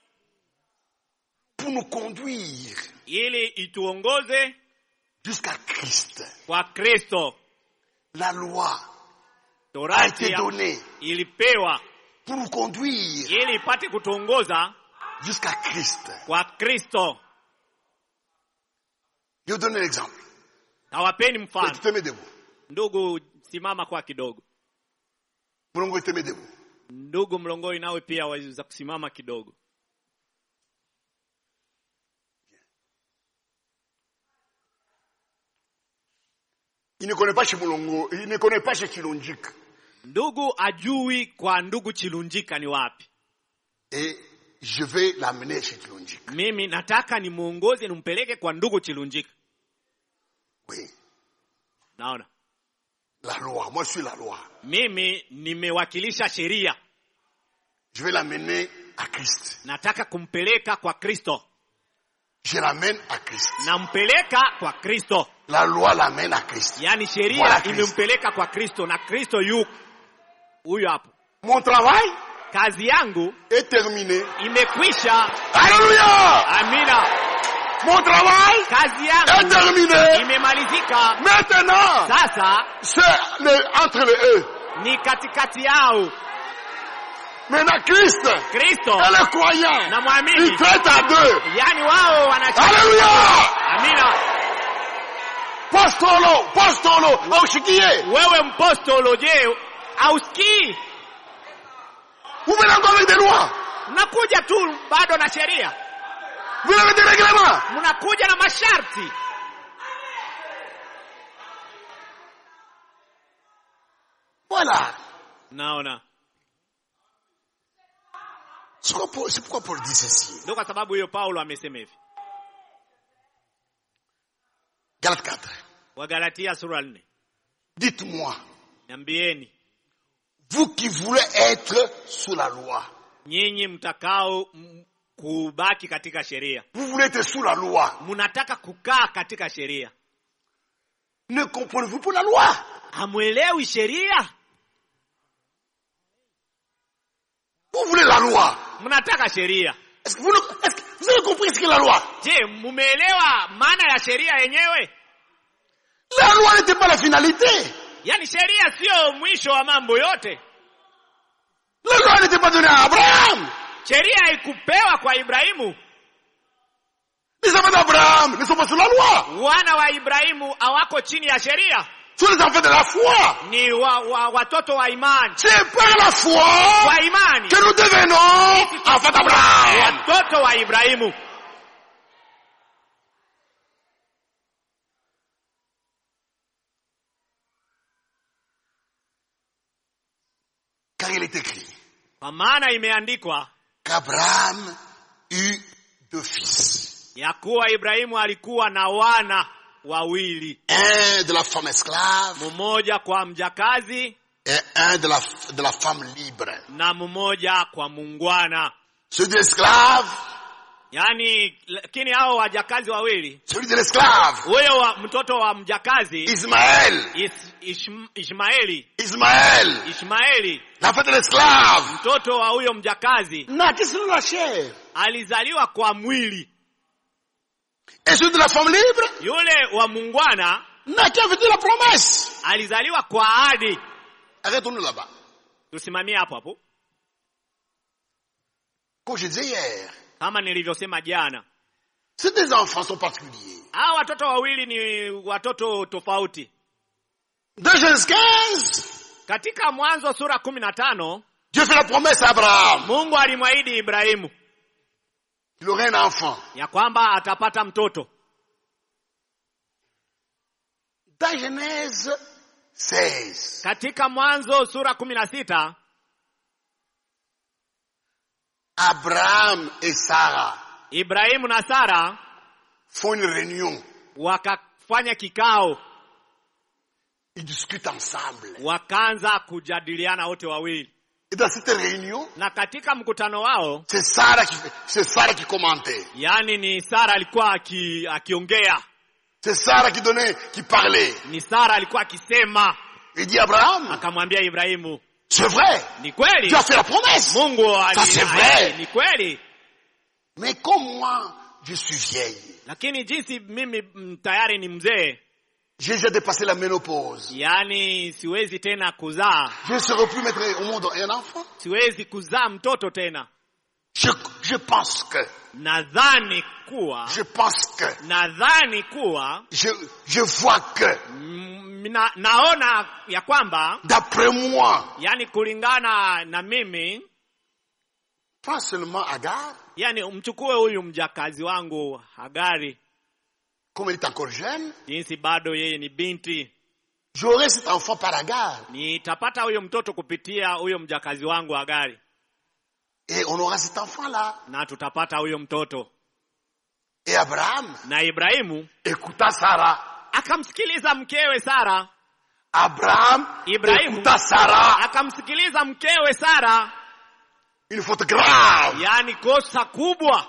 [SPEAKER 1] pour nous conduire
[SPEAKER 2] ili ituongoze
[SPEAKER 1] jusqu'à Christ.
[SPEAKER 2] kwa Kristo.
[SPEAKER 1] La loi a
[SPEAKER 2] Torati
[SPEAKER 1] été
[SPEAKER 2] ya-
[SPEAKER 1] donnée
[SPEAKER 2] ilipewa
[SPEAKER 1] pour nous conduire
[SPEAKER 2] ili ipate kutuongoza
[SPEAKER 1] jusqu'à Christ.
[SPEAKER 2] kwa Kristo.
[SPEAKER 1] Je vais donner l'exemple.
[SPEAKER 2] Tawapeni
[SPEAKER 1] Tu
[SPEAKER 2] mfano.
[SPEAKER 1] te mets debout.
[SPEAKER 2] Ndugu, simama kwa kidogo.
[SPEAKER 1] Mulongo, te mets debout.
[SPEAKER 2] Ndugu Mlongoi, nawe pia waweza kusimama kidogo.
[SPEAKER 1] Il ne connaît pas chez Mulongo, il ne connaît pas chez Chilonjik.
[SPEAKER 2] Ndugu ajui kwa ndugu Chilunjika ni wapi.
[SPEAKER 1] Et je vais l'amener chez Chilonjik.
[SPEAKER 2] Mimi nataka nimuongoze nimpeleke kwa ndugu Chilunjika.
[SPEAKER 1] Oui,
[SPEAKER 2] Naona?
[SPEAKER 1] la loi. Moi, je suis la loi.
[SPEAKER 2] Mimi nimewakilisha sheria.
[SPEAKER 1] Je vais l'amener à Christ.
[SPEAKER 2] Nataka kumpeleka kwa Kristo.
[SPEAKER 1] Je l'amène à Christ.
[SPEAKER 2] Nampeleka kwa Kristo.
[SPEAKER 1] La loi l'amène à Christ.
[SPEAKER 2] Yaani sheria
[SPEAKER 1] Voilà Kristo.
[SPEAKER 2] imempeleka kwa Kristo na Kristo yu huyo hapo.
[SPEAKER 1] Mon travail
[SPEAKER 2] Kazi yangu
[SPEAKER 1] est terminé.
[SPEAKER 2] imekwisha.
[SPEAKER 1] Alléluia!
[SPEAKER 2] Amina.
[SPEAKER 1] Mon travail
[SPEAKER 2] Kazi
[SPEAKER 1] est
[SPEAKER 2] yangu
[SPEAKER 1] terminé.
[SPEAKER 2] imemalizika.
[SPEAKER 1] Maintenant,
[SPEAKER 2] Sasa
[SPEAKER 1] c'est le- entre les eux.
[SPEAKER 2] ni katikati yao.
[SPEAKER 1] Maintenant, Christ
[SPEAKER 2] Kristo
[SPEAKER 1] et les croyants,
[SPEAKER 2] na
[SPEAKER 1] ils
[SPEAKER 2] muamini,
[SPEAKER 1] traitent à deux.
[SPEAKER 2] yani wao wanacheza.
[SPEAKER 1] Alléluia!
[SPEAKER 2] Amina.
[SPEAKER 1] Postolo, postolo, aushikie.
[SPEAKER 2] Wewe mpostolo, je, ausikii?
[SPEAKER 1] Vous venez encore avec des lois.
[SPEAKER 2] Mnakuja tu bado na sheria.
[SPEAKER 1] Vous venez avec des règlements.
[SPEAKER 2] Mnakuja na masharti.
[SPEAKER 1] Voilà.
[SPEAKER 2] Naona.
[SPEAKER 1] C'est pourquoi Paul- c'est pourquoi Paul dit ceci.
[SPEAKER 2] Ndio kwa sababu hiyo Paulo amesema hivi.
[SPEAKER 1] Galates quatre.
[SPEAKER 2] Wagalatia sura nne.
[SPEAKER 1] Dites-moi,
[SPEAKER 2] Niambieni,
[SPEAKER 1] vous qui voulez être sous la loi,
[SPEAKER 2] nyinyi mtakao m- kubaki katika sheria.
[SPEAKER 1] vous voulez être sous la loi,
[SPEAKER 2] Mnataka kukaa katika sheria.
[SPEAKER 1] ne comprenez-vous pas la loi?
[SPEAKER 2] Hamuelewi sheria?
[SPEAKER 1] Vous voulez la loi.
[SPEAKER 2] Mnataka sheria.
[SPEAKER 1] Est-ce que vous, ne- est-ce que vous avez compris ce qu'est la loi?
[SPEAKER 2] Je, mumeelewa maana ya sheria yenyewe?
[SPEAKER 1] La loi n'était pas la finalité.
[SPEAKER 2] Yaani sheria sio mwisho wa mambo yote.
[SPEAKER 1] La loi n'était pas donnée à Abraham.
[SPEAKER 2] Sheria haikupewa kwa Ibrahimu.
[SPEAKER 1] Les enfants d'Abraham ne sont pas sous la loi.
[SPEAKER 2] Wana wa Ibrahimu hawako chini ya sheria.
[SPEAKER 1] Ce sont les enfants de la foi.
[SPEAKER 2] Ni wa, wa, watoto wa imani.
[SPEAKER 1] C'est par la foi
[SPEAKER 2] Wa imani.
[SPEAKER 1] que nous devenons enfants d'Abraham.
[SPEAKER 2] Watoto wa Ibrahimu.
[SPEAKER 1] Car il est écrit
[SPEAKER 2] Kwa maana imeandikwa
[SPEAKER 1] qu'Abraham eut deux fils.
[SPEAKER 2] ya kuwa Ibrahimu alikuwa na wana wawili.
[SPEAKER 1] Un de la femme esclave
[SPEAKER 2] Mmoja kwa mjakazi
[SPEAKER 1] et un de la, de la femme libre.
[SPEAKER 2] na mmoja kwa mungwana.
[SPEAKER 1] Celui de l'esclave,
[SPEAKER 2] Yaani lakini hao wajakazi wawili,
[SPEAKER 1] celui de l'esclave,
[SPEAKER 2] huyo wa mtoto wa mjakazi
[SPEAKER 1] Ismaël,
[SPEAKER 2] Is, Ishm, Ishmaeli
[SPEAKER 1] Ismaël,
[SPEAKER 2] Ishmaeli
[SPEAKER 1] l'enfant de l'esclave,
[SPEAKER 2] mtoto wa huyo mjakazi
[SPEAKER 1] naquit selon la chair.
[SPEAKER 2] alizaliwa kwa mwili.
[SPEAKER 1] Et celui de la femme libre,
[SPEAKER 2] Yule wa mungwana
[SPEAKER 1] naquit avec la promesse.
[SPEAKER 2] alizaliwa kwa ahadi.
[SPEAKER 1] Arrêtons-nous là-bas.
[SPEAKER 2] Tusimamie hapo hapo.
[SPEAKER 1] Comme je disais hier,
[SPEAKER 2] Kama nilivyosema jana,
[SPEAKER 1] ces deux enfants sont particuliers.
[SPEAKER 2] hao watoto wawili ni watoto tofauti.
[SPEAKER 1] Dans Genèse quinze,
[SPEAKER 2] Katika Mwanzo sura kumi na tano,
[SPEAKER 1] Dieu fait la promesse à Abraham.
[SPEAKER 2] Mungu alimwahidi Ibrahimu
[SPEAKER 1] Il aurait un enfant.
[SPEAKER 2] ya kwamba atapata mtoto.
[SPEAKER 1] Dans Genèse seize,
[SPEAKER 2] Katika Mwanzo sura kumi na sita,
[SPEAKER 1] Abraham et Sarah
[SPEAKER 2] Ibrahimu na Sara
[SPEAKER 1] font une réunion.
[SPEAKER 2] wakafanya kikao,
[SPEAKER 1] Ils discutent ensemble.
[SPEAKER 2] wakaanza kujadiliana wote wawili.
[SPEAKER 1] Et dans cette réunion,
[SPEAKER 2] Na katika mkutano wao,
[SPEAKER 1] c'est Sarah qui, c'est Sarah qui commentait.
[SPEAKER 2] yani ni Sara alikuwa aki, akiongea.
[SPEAKER 1] C'est Sarah qui donnait, qui parlait.
[SPEAKER 2] Ni Sara alikuwa akisema.
[SPEAKER 1] Il dit Abraham,
[SPEAKER 2] Akamwambia Ibrahimu,
[SPEAKER 1] c'est vrai,
[SPEAKER 2] ni kweli
[SPEAKER 1] tu as fait la promesse.
[SPEAKER 2] Mungu
[SPEAKER 1] Ça, c'est vrai.
[SPEAKER 2] ali, ni kweli.
[SPEAKER 1] Mais comme moi, je suis vieille,
[SPEAKER 2] Lakini jinsi mimi mm, tayari ni mzee,
[SPEAKER 1] j'ai déjà dépassé la ménopause.
[SPEAKER 2] yani siwezi tena kuzaa,
[SPEAKER 1] Je ne saurais plus mettre au monde un enfant.
[SPEAKER 2] siwezi kuzaa mtoto tena.
[SPEAKER 1] Je, je pense que,
[SPEAKER 2] Nadhani kuwa,
[SPEAKER 1] je pense que,
[SPEAKER 2] nadhani kuwa,
[SPEAKER 1] je, je vois que,
[SPEAKER 2] mm, na, naona ya kwamba,
[SPEAKER 1] d'après moi,
[SPEAKER 2] yani kulingana na mimi,
[SPEAKER 1] pas seulement Agar,
[SPEAKER 2] yani umchukue huyu mjakazi wangu Hagari,
[SPEAKER 1] comme elle est encore jeune,
[SPEAKER 2] jinsi bado yeye ni binti,
[SPEAKER 1] j'aurai cet enfant par Agar.
[SPEAKER 2] nitapata huyo mtoto kupitia huyo mjakazi wangu Hagari,
[SPEAKER 1] Et on aura cet enfant-là.
[SPEAKER 2] na tutapata huyo mtoto.
[SPEAKER 1] Et Abraham
[SPEAKER 2] Na Ibrahimu
[SPEAKER 1] écouta Sarah.
[SPEAKER 2] akamsikiliza mkewe Sara.
[SPEAKER 1] Abraham
[SPEAKER 2] Ibrahimu
[SPEAKER 1] écouta Sarah.
[SPEAKER 2] akamsikiliza mkewe Sara,
[SPEAKER 1] Une faute grave.
[SPEAKER 2] yani kosa kubwa.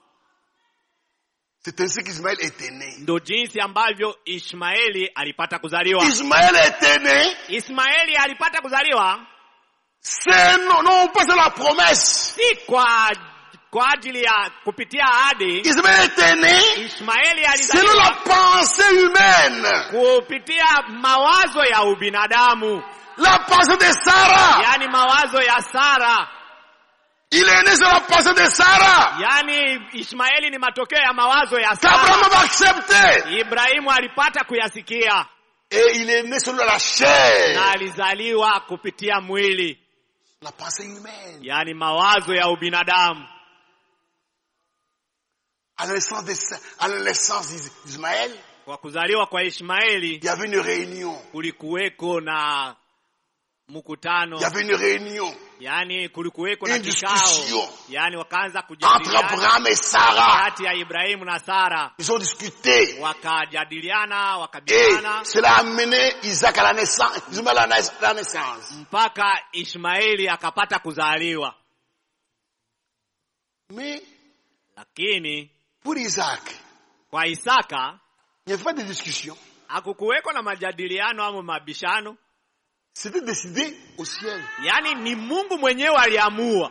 [SPEAKER 1] C'est ainsi qu'Ismaël était né.
[SPEAKER 2] Ndo jinsi ambavyo Ishmaeli alipata kuzaliwa.
[SPEAKER 1] Ismaël était né.
[SPEAKER 2] Ismaeli alipata kuzaliwa
[SPEAKER 1] C'est non, non pas c'est la promesse.
[SPEAKER 2] si kwa kwa ajili ya kupitia ahadi.
[SPEAKER 1] Ismaël était né
[SPEAKER 2] Ishmaeli
[SPEAKER 1] selon la
[SPEAKER 2] alizaliwa
[SPEAKER 1] pensée humaine.
[SPEAKER 2] kupitia mawazo ya ubinadamu,
[SPEAKER 1] La pensée de Sarah.
[SPEAKER 2] yani mawazo ya Sara.
[SPEAKER 1] Il est né sur la pensée de Sarah.
[SPEAKER 2] Yani Ishmaeli ni matokeo ya mawazo ya
[SPEAKER 1] Qu'Abraham
[SPEAKER 2] Sara.
[SPEAKER 1] va accepter.
[SPEAKER 2] Ibrahimu alipata kuyasikia,
[SPEAKER 1] Et il est né selon la chair.
[SPEAKER 2] na alizaliwa kupitia mwili,
[SPEAKER 1] La pensée humaine.
[SPEAKER 2] yani mawazo ya ubinadamu.
[SPEAKER 1] À la naissance de- à la naissance d'Ismaël,
[SPEAKER 2] Kwa kuzaliwa kwa Ishmaeli
[SPEAKER 1] il y avait une réunion.
[SPEAKER 2] kulikuweko na mkutano,
[SPEAKER 1] Il y avait une réunion
[SPEAKER 2] yani kulikuweko
[SPEAKER 1] Une
[SPEAKER 2] na kikao,
[SPEAKER 1] discussion
[SPEAKER 2] yani wakaanza
[SPEAKER 1] entre
[SPEAKER 2] kujadiliana
[SPEAKER 1] Abraham et Sarah.
[SPEAKER 2] kati ya Ibrahimu na Sara,
[SPEAKER 1] Ils ont discuté.
[SPEAKER 2] wakajadiliana
[SPEAKER 1] Et
[SPEAKER 2] wakabishana
[SPEAKER 1] cela a amené Isaac à la naissance. Ismaël à la naiss- la naissance.
[SPEAKER 2] mpaka Ishmaeli akapata kuzaliwa.
[SPEAKER 1] Mais
[SPEAKER 2] Lakini
[SPEAKER 1] pour Isaac,
[SPEAKER 2] kwa Isaka
[SPEAKER 1] il n'y avait pas de discussion.
[SPEAKER 2] hakukuweko na majadiliano ama mabishano,
[SPEAKER 1] C'était décidé au ciel.
[SPEAKER 2] yani ni Mungu mwenyewe aliamua.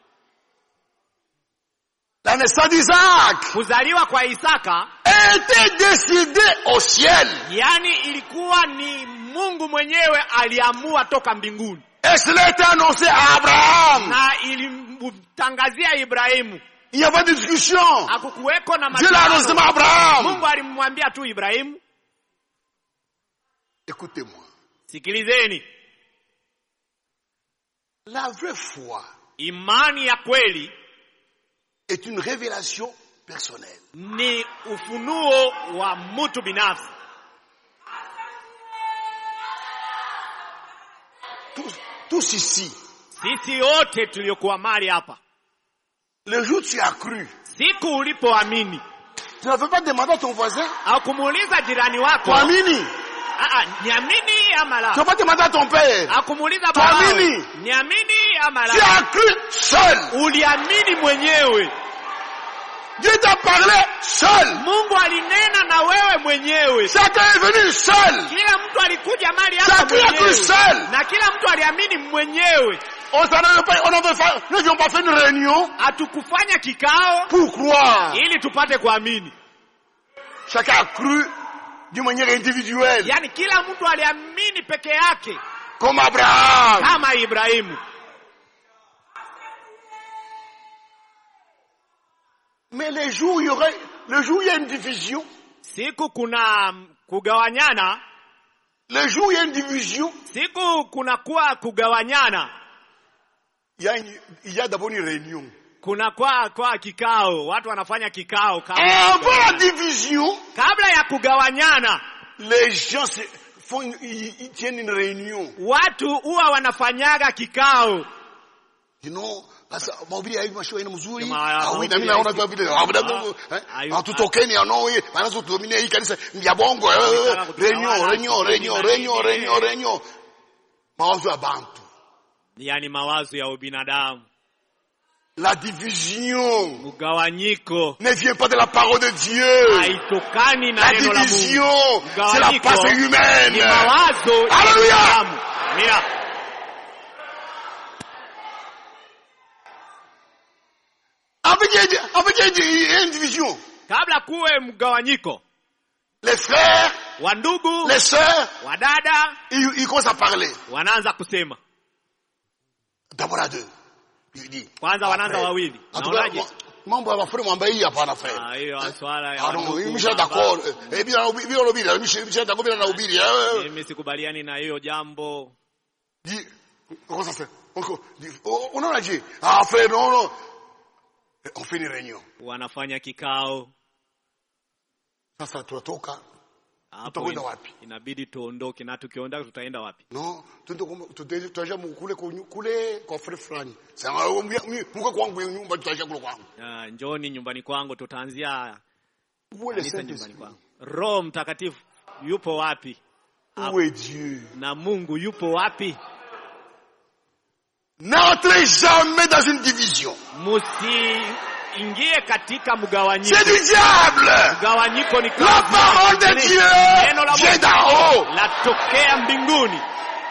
[SPEAKER 1] La naissance d'Isaac
[SPEAKER 2] Kuzaliwa kwa Isaka
[SPEAKER 1] était décidée au ciel.
[SPEAKER 2] yani ilikuwa ni Mungu mwenyewe aliamua toka mbinguni,
[SPEAKER 1] Et cela a été annoncé à Abraham.
[SPEAKER 2] na ilimtangazia Ibrahimu.
[SPEAKER 1] Il n'y a pas de discussion.
[SPEAKER 2] Hakukuweko na
[SPEAKER 1] Dieu l'a annoncé à
[SPEAKER 2] mabishano.
[SPEAKER 1] Abraham.
[SPEAKER 2] Mungu alimwambia tu Ibrahimu,
[SPEAKER 1] Écoutez-moi.
[SPEAKER 2] sikilizeni,
[SPEAKER 1] La vraie foi
[SPEAKER 2] imani ya kweli
[SPEAKER 1] est une révélation personnelle.
[SPEAKER 2] ni ufunuo wa mtu binafsi.
[SPEAKER 1] Tous, tous ici,
[SPEAKER 2] Sisi wote tuliokuwa mali hapa,
[SPEAKER 1] le jour où tu as cru,
[SPEAKER 2] siku ulipoamini,
[SPEAKER 1] tu n'avais pas demandé à ton voisin,
[SPEAKER 2] au kumuuliza jirani wako,
[SPEAKER 1] Tuamini.
[SPEAKER 2] ah ah, niamini ama
[SPEAKER 1] Tu
[SPEAKER 2] la,
[SPEAKER 1] n'as pas demandé à ton père.
[SPEAKER 2] au kumuuliza
[SPEAKER 1] Tuamini.
[SPEAKER 2] babawe, niamini ama
[SPEAKER 1] Tu
[SPEAKER 2] la,
[SPEAKER 1] as cru seul.
[SPEAKER 2] uliamini mwenyewe.
[SPEAKER 1] Dieu t'a parlé seul.
[SPEAKER 2] Mungu alinena na wewe mwenyewe.
[SPEAKER 1] Chacun est venu seul.
[SPEAKER 2] Kila mtu alikuja mali hapa
[SPEAKER 1] Chacun a cru
[SPEAKER 2] mwenyewe,
[SPEAKER 1] seul.
[SPEAKER 2] na kila mtu aliamini mwenyewe.
[SPEAKER 1] On s'en avait pas, on avait fait, nous n'avions pas fait une réunion
[SPEAKER 2] Hatukufanya kikao
[SPEAKER 1] pour croire.
[SPEAKER 2] ili tupate kuamini.
[SPEAKER 1] Chacun a cru d'une manière individuelle.
[SPEAKER 2] Yani kila mtu aliamini peke yake
[SPEAKER 1] Comme Abraham.
[SPEAKER 2] kama Ibrahimu.
[SPEAKER 1] Mais les jours où il y aurait, le jour où il y a une division,
[SPEAKER 2] Siku kuna kugawanyana,
[SPEAKER 1] le jour où il y a une division,
[SPEAKER 2] siku kuna kuwa kugawanyana,
[SPEAKER 1] il y a, une, il y a d'abord une réunion.
[SPEAKER 2] kuna kwa kwa kikao, watu wanafanya kikao kabla,
[SPEAKER 1] Avant la division,
[SPEAKER 2] kabla ya kugawanyana.
[SPEAKER 1] les gens se font une, ils, ils tiennent une réunion.
[SPEAKER 2] Watu huwa wanafanyaga kikao.
[SPEAKER 1] You know, sasa mahubiri ya hivi mashoa ina mzuri.
[SPEAKER 2] Kama,
[SPEAKER 1] Ah,
[SPEAKER 2] mahubiri
[SPEAKER 1] oui, na mimi
[SPEAKER 2] ya
[SPEAKER 1] naona
[SPEAKER 2] hivi-
[SPEAKER 1] kwa vile
[SPEAKER 2] Ah,
[SPEAKER 1] ah,
[SPEAKER 2] ayu-
[SPEAKER 1] ah, tutokeni ano hii, wanaanza kutuminia hii kanisa ya bongo. eh, eh,
[SPEAKER 2] Wanataka kutawala,
[SPEAKER 1] Réunion, réunion, réunion,
[SPEAKER 2] kutawala,
[SPEAKER 1] réunion, réunion, réunion. Mawazo ya bantu.
[SPEAKER 2] Yani mawazo ya ubinadamu.
[SPEAKER 1] La division
[SPEAKER 2] Mgawanyiko
[SPEAKER 1] ne vient pas de la parole de Dieu.
[SPEAKER 2] haitokani na
[SPEAKER 1] La
[SPEAKER 2] neno la Mungu.
[SPEAKER 1] division, c'est la
[SPEAKER 2] Mgawanyiko
[SPEAKER 1] pensée
[SPEAKER 2] ni
[SPEAKER 1] humaine.
[SPEAKER 2] mawazo ya
[SPEAKER 1] Hallelujah.
[SPEAKER 2] binadamu. Amina.
[SPEAKER 1] Avec avec une division,
[SPEAKER 2] Kabla kuwe mgawanyiko,
[SPEAKER 1] les frères,
[SPEAKER 2] wandugu,
[SPEAKER 1] les sœurs,
[SPEAKER 2] wadada
[SPEAKER 1] ils, ils commencent à parler.
[SPEAKER 2] wanaanza kusema.
[SPEAKER 1] D'abord à deux. Il dit.
[SPEAKER 2] Kwanza wanaanza wawili.
[SPEAKER 1] En tout cas,
[SPEAKER 2] Naonaje?
[SPEAKER 1] mambo ya mafure mwambai hapana frère.
[SPEAKER 2] Ah, hiyo swala ya
[SPEAKER 1] Ah non,
[SPEAKER 2] wandugu.
[SPEAKER 1] Michel d'accord. Eh bien, bien le bien, Michel Michel d'accord bien na ubiri. Eh.
[SPEAKER 2] Mimi sikubaliani na hiyo jambo.
[SPEAKER 1] Dit comment ça fait? Encore on en a dit. Ah frère non non. On fait une réunion.
[SPEAKER 2] Wanafanya kikao.
[SPEAKER 1] Sasa tunatoka.
[SPEAKER 2] Hapo
[SPEAKER 1] Tutakwenda wapi?
[SPEAKER 2] inabidi tuondoke, na tukiondoka tutaenda wapi?
[SPEAKER 1] Non, tutaja kule kule kwa frère fulani. Sema mko kwangu nyumba tutaja kule kwangu.
[SPEAKER 2] Ah, njoni nyumbani kwangu, tutaanzia
[SPEAKER 1] Où est le
[SPEAKER 2] kanisa
[SPEAKER 1] Saint-Esprit?
[SPEAKER 2] nyumbani kwangu. Roho Mtakatifu yupo wapi?
[SPEAKER 1] Où est Dieu?
[SPEAKER 2] Na Mungu yupo wapi?
[SPEAKER 1] N'entrez jamais dans une division.
[SPEAKER 2] Musiingie katika mgawanyiko.
[SPEAKER 1] C'est du diable.
[SPEAKER 2] Mgawanyiko ni
[SPEAKER 1] La parole de
[SPEAKER 2] Neno
[SPEAKER 1] Dieu
[SPEAKER 2] la
[SPEAKER 1] vient
[SPEAKER 2] Mungu
[SPEAKER 1] d'en haut.
[SPEAKER 2] latokea mbinguni.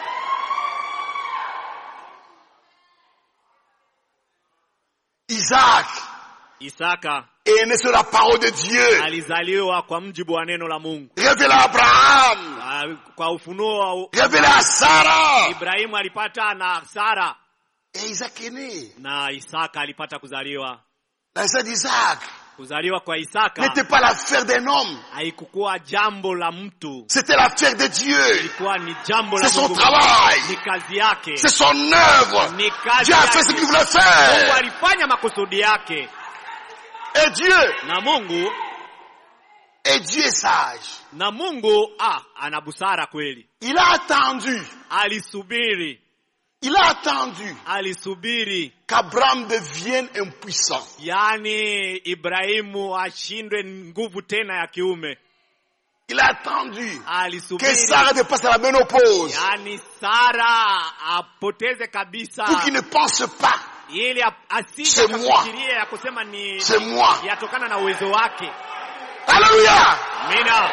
[SPEAKER 1] Isaac
[SPEAKER 2] Isaka
[SPEAKER 1] est né sur la parole de Dieu.
[SPEAKER 2] alizaliwa kwa mjibu wa neno la Mungu.
[SPEAKER 1] Révélé à Abraham.
[SPEAKER 2] Ah, Kwa ufunuo wa
[SPEAKER 1] Révélé à Sarah.
[SPEAKER 2] Ibrahimu alipata na Sara,
[SPEAKER 1] Et Isaac est né.
[SPEAKER 2] na Isaka alipata kuzaliwa.
[SPEAKER 1] La naissance d'Isaac
[SPEAKER 2] Kuzaliwa kwa Isaka
[SPEAKER 1] n'était pas l'affaire d'un homme.
[SPEAKER 2] haikukuwa jambo la mtu,
[SPEAKER 1] C'était l'affaire de Dieu.
[SPEAKER 2] ilikuwa ni jambo la
[SPEAKER 1] C'est son
[SPEAKER 2] Mungu.
[SPEAKER 1] travail.
[SPEAKER 2] Ni kazi yake.
[SPEAKER 1] C'est son œuvre.
[SPEAKER 2] Ni kazi
[SPEAKER 1] Dieu a fait ce
[SPEAKER 2] yake.
[SPEAKER 1] qu'il voulait
[SPEAKER 2] Mungu
[SPEAKER 1] faire.
[SPEAKER 2] alifanya makusudi yake,
[SPEAKER 1] Et Dieu,
[SPEAKER 2] na Mungu
[SPEAKER 1] et Dieu est sage.
[SPEAKER 2] na Mungu ah, ana busara kweli.
[SPEAKER 1] Il a attendu.
[SPEAKER 2] Alisubiri,
[SPEAKER 1] Il a attendu
[SPEAKER 2] alisubiri,
[SPEAKER 1] qu'Abraham devienne impuissant.
[SPEAKER 2] yani Ibrahimu ashindwe nguvu tena ya kiume.
[SPEAKER 1] Il a attendu que
[SPEAKER 2] Alisubiri,
[SPEAKER 1] Sarah dépasse la ménopause
[SPEAKER 2] yani Sara apoteze kabisa,
[SPEAKER 1] pour qu'il ne pense pas.
[SPEAKER 2] ili asije
[SPEAKER 1] C'est moi.
[SPEAKER 2] akafikiria ya kusema ni
[SPEAKER 1] C'est moi.
[SPEAKER 2] yatokana na uwezo wake.
[SPEAKER 1] Alléluia.
[SPEAKER 2] Amina.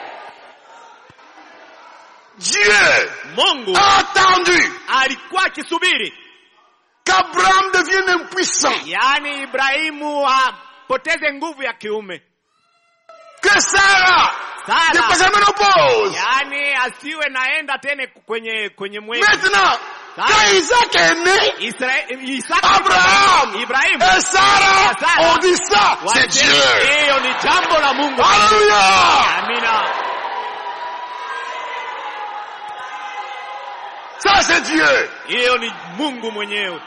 [SPEAKER 1] Dieu
[SPEAKER 2] Mungu
[SPEAKER 1] a attendu
[SPEAKER 2] alikuwa akisubiri,
[SPEAKER 1] qu'Abraham devienne impuissant.
[SPEAKER 2] yani Ibrahimu apoteze nguvu ya kiume,
[SPEAKER 1] Que Sarah dépasse
[SPEAKER 2] Sara
[SPEAKER 1] la ménopause.
[SPEAKER 2] yani asiwe naenda tena kwenye kwenye mwezi.
[SPEAKER 1] Maintenant, quand Isaac est né,
[SPEAKER 2] Isra- Isaka,
[SPEAKER 1] Abraham
[SPEAKER 2] Ibrahimu
[SPEAKER 1] et Sarah
[SPEAKER 2] Sarah
[SPEAKER 1] ont dit ça, c'est
[SPEAKER 2] waseme,
[SPEAKER 1] Dieu.
[SPEAKER 2] hiyo ni jambo la Mungu.
[SPEAKER 1] Alléluia.
[SPEAKER 2] Amina.
[SPEAKER 1] Ça c'est Dieu.
[SPEAKER 2] Hiyo ni Mungu mwenyewe.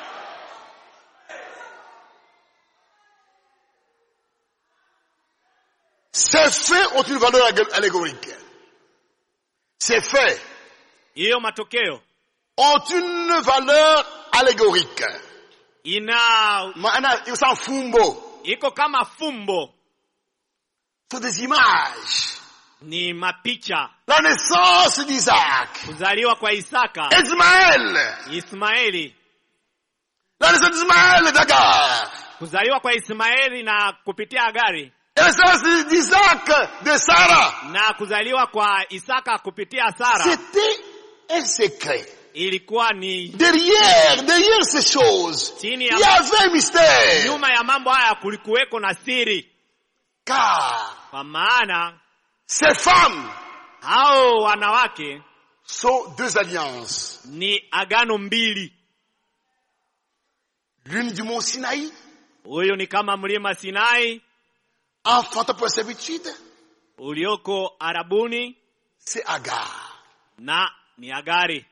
[SPEAKER 1] Ces faits ont une valeur allégorique. Ces faits
[SPEAKER 2] Hiyo matokeo
[SPEAKER 1] ont une valeur allégorique.
[SPEAKER 2] ina
[SPEAKER 1] Maana sans fumbo.
[SPEAKER 2] iko kama fumbo,
[SPEAKER 1] Ce sont des images.
[SPEAKER 2] ni mapicha.
[SPEAKER 1] La naissance d'Isaac.
[SPEAKER 2] Kuzaliwa kwa Isaka,
[SPEAKER 1] Ismaël.
[SPEAKER 2] Ismaeli,
[SPEAKER 1] La naissance d'Ismaël et d'Agar.
[SPEAKER 2] kuzaliwa kwa Ismaeli na kupitia Agari,
[SPEAKER 1] Et la naissance d'Isaac de Sarah.
[SPEAKER 2] na kuzaliwa kwa Isaka kupitia Sara,
[SPEAKER 1] C'était un secret.
[SPEAKER 2] ilikuwa ni
[SPEAKER 1] Derrière, derrière ces choses,
[SPEAKER 2] chini
[SPEAKER 1] il y
[SPEAKER 2] ya
[SPEAKER 1] avait un mystère.
[SPEAKER 2] nyuma ya mambo haya kulikuweko na siri,
[SPEAKER 1] Car
[SPEAKER 2] kwa maana
[SPEAKER 1] ces femmes
[SPEAKER 2] hao wanawake
[SPEAKER 1] sont deux alliances.
[SPEAKER 2] ni agano mbili.
[SPEAKER 1] L'une du mont Sinaï,
[SPEAKER 2] Huyu ni kama mlima Sinai
[SPEAKER 1] enfantée pour servitude,
[SPEAKER 2] ulioko Arabuni,
[SPEAKER 1] c'est Agar.
[SPEAKER 2] na ni Agari.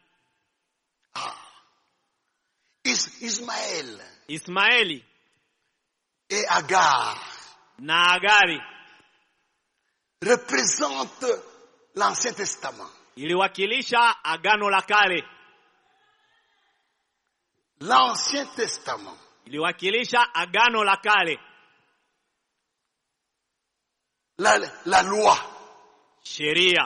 [SPEAKER 1] Is Ismaël
[SPEAKER 2] Ismaeli
[SPEAKER 1] et Agar
[SPEAKER 2] na Agari
[SPEAKER 1] représentent l'Ancien Testament.
[SPEAKER 2] iliwakilisha Agano la Kale.
[SPEAKER 1] L'Ancien Testament
[SPEAKER 2] iliwakilisha Agano la Kale.
[SPEAKER 1] La, la loi.
[SPEAKER 2] Sheria.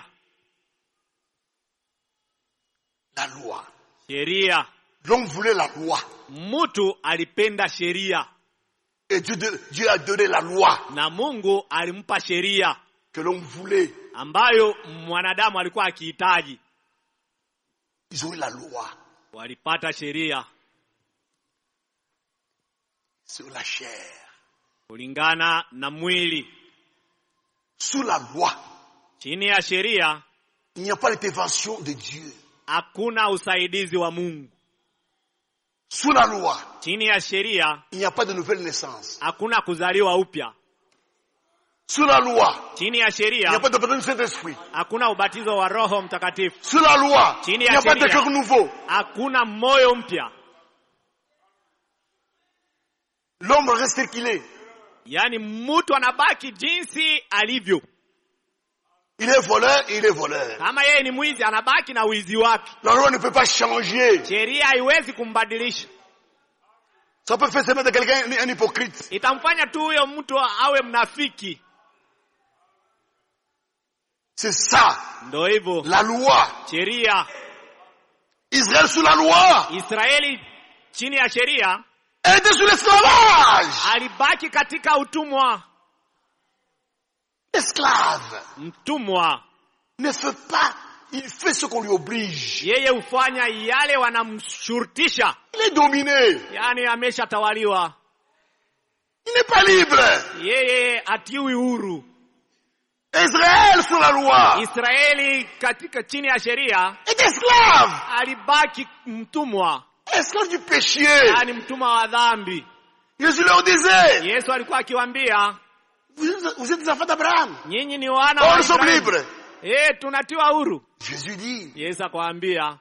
[SPEAKER 1] La loi.
[SPEAKER 2] Sheria.
[SPEAKER 1] L'homme voulait la loi.
[SPEAKER 2] Mtu alipenda sheria.
[SPEAKER 1] Et Dieu, Dieu a donné la loi.
[SPEAKER 2] Na Mungu alimpa sheria
[SPEAKER 1] Que l'homme voulait.
[SPEAKER 2] ambayo mwanadamu alikuwa akihitaji.
[SPEAKER 1] Ils ont eu la loi.
[SPEAKER 2] Walipata sheria
[SPEAKER 1] sur la chair.
[SPEAKER 2] kulingana na mwili.
[SPEAKER 1] Sous la loi,
[SPEAKER 2] Chini ya sheria
[SPEAKER 1] il n'y a pas d'intervention de Dieu.
[SPEAKER 2] hakuna usaidizi wa Mungu.
[SPEAKER 1] Sous la loi,
[SPEAKER 2] Chini ya sheria
[SPEAKER 1] il n'y a pas de nouvelle naissance.
[SPEAKER 2] hakuna kuzaliwa upya.
[SPEAKER 1] Sous la loi,
[SPEAKER 2] Chini ya
[SPEAKER 1] il n'y a
[SPEAKER 2] sheria
[SPEAKER 1] pas de baptême du Saint-Esprit.
[SPEAKER 2] hakuna ubatizo wa Roho Mtakatifu.
[SPEAKER 1] Sous la loi, il
[SPEAKER 2] Chini
[SPEAKER 1] n'y
[SPEAKER 2] ya
[SPEAKER 1] a pas de
[SPEAKER 2] sheria
[SPEAKER 1] cœur nouveau.
[SPEAKER 2] hakuna moyo mpya.
[SPEAKER 1] L'homme reste tel qu'il est.
[SPEAKER 2] Yaani mtu anabaki jinsi alivyo.
[SPEAKER 1] Il est voleur, il est voleur.
[SPEAKER 2] Kama yeye ni mwizi anabaki na wizi wake.
[SPEAKER 1] La loi ne peut pas changer.
[SPEAKER 2] Sheria haiwezi kumbadilisha.
[SPEAKER 1] Ça peut faire se mettre quelqu'un un hypocrite.
[SPEAKER 2] Itamfanya tu huyo mtu awe mnafiki.
[SPEAKER 1] C'est ça,
[SPEAKER 2] Ndio hivyo.
[SPEAKER 1] la loi.
[SPEAKER 2] Sheria.
[SPEAKER 1] Israël sous la loi
[SPEAKER 2] Israeli chini ya sheria
[SPEAKER 1] était sous l'esclavage.
[SPEAKER 2] alibaki katika utumwa.
[SPEAKER 1] Esclave
[SPEAKER 2] Mtumwa.
[SPEAKER 1] ne fait pas, il fait ce qu'on lui oblige.
[SPEAKER 2] Yeye hufanya yale wanamshurutisha.
[SPEAKER 1] Il est dominé.
[SPEAKER 2] Yaani ameshatawaliwa.
[SPEAKER 1] Il n'est pas libre.
[SPEAKER 2] Yeye atiwi huru.
[SPEAKER 1] Israël sous la loi
[SPEAKER 2] Israeli katika chini ya sheria
[SPEAKER 1] est esclave.
[SPEAKER 2] alibaki mtumwa.
[SPEAKER 1] Esclave du péché.
[SPEAKER 2] Yaani mtumwa wa dhambi.
[SPEAKER 1] Jésus leur disait,
[SPEAKER 2] Yesu alikuwa akiwaambia,
[SPEAKER 1] vous, vous êtes des enfants d'Abraham.
[SPEAKER 2] nyinyi ni wana
[SPEAKER 1] Oh,
[SPEAKER 2] wa
[SPEAKER 1] nous sommes
[SPEAKER 2] Israeli.
[SPEAKER 1] libres.
[SPEAKER 2] Eh, tunatiwa huru.
[SPEAKER 1] Jésus dit,
[SPEAKER 2] Yesu akawaambia,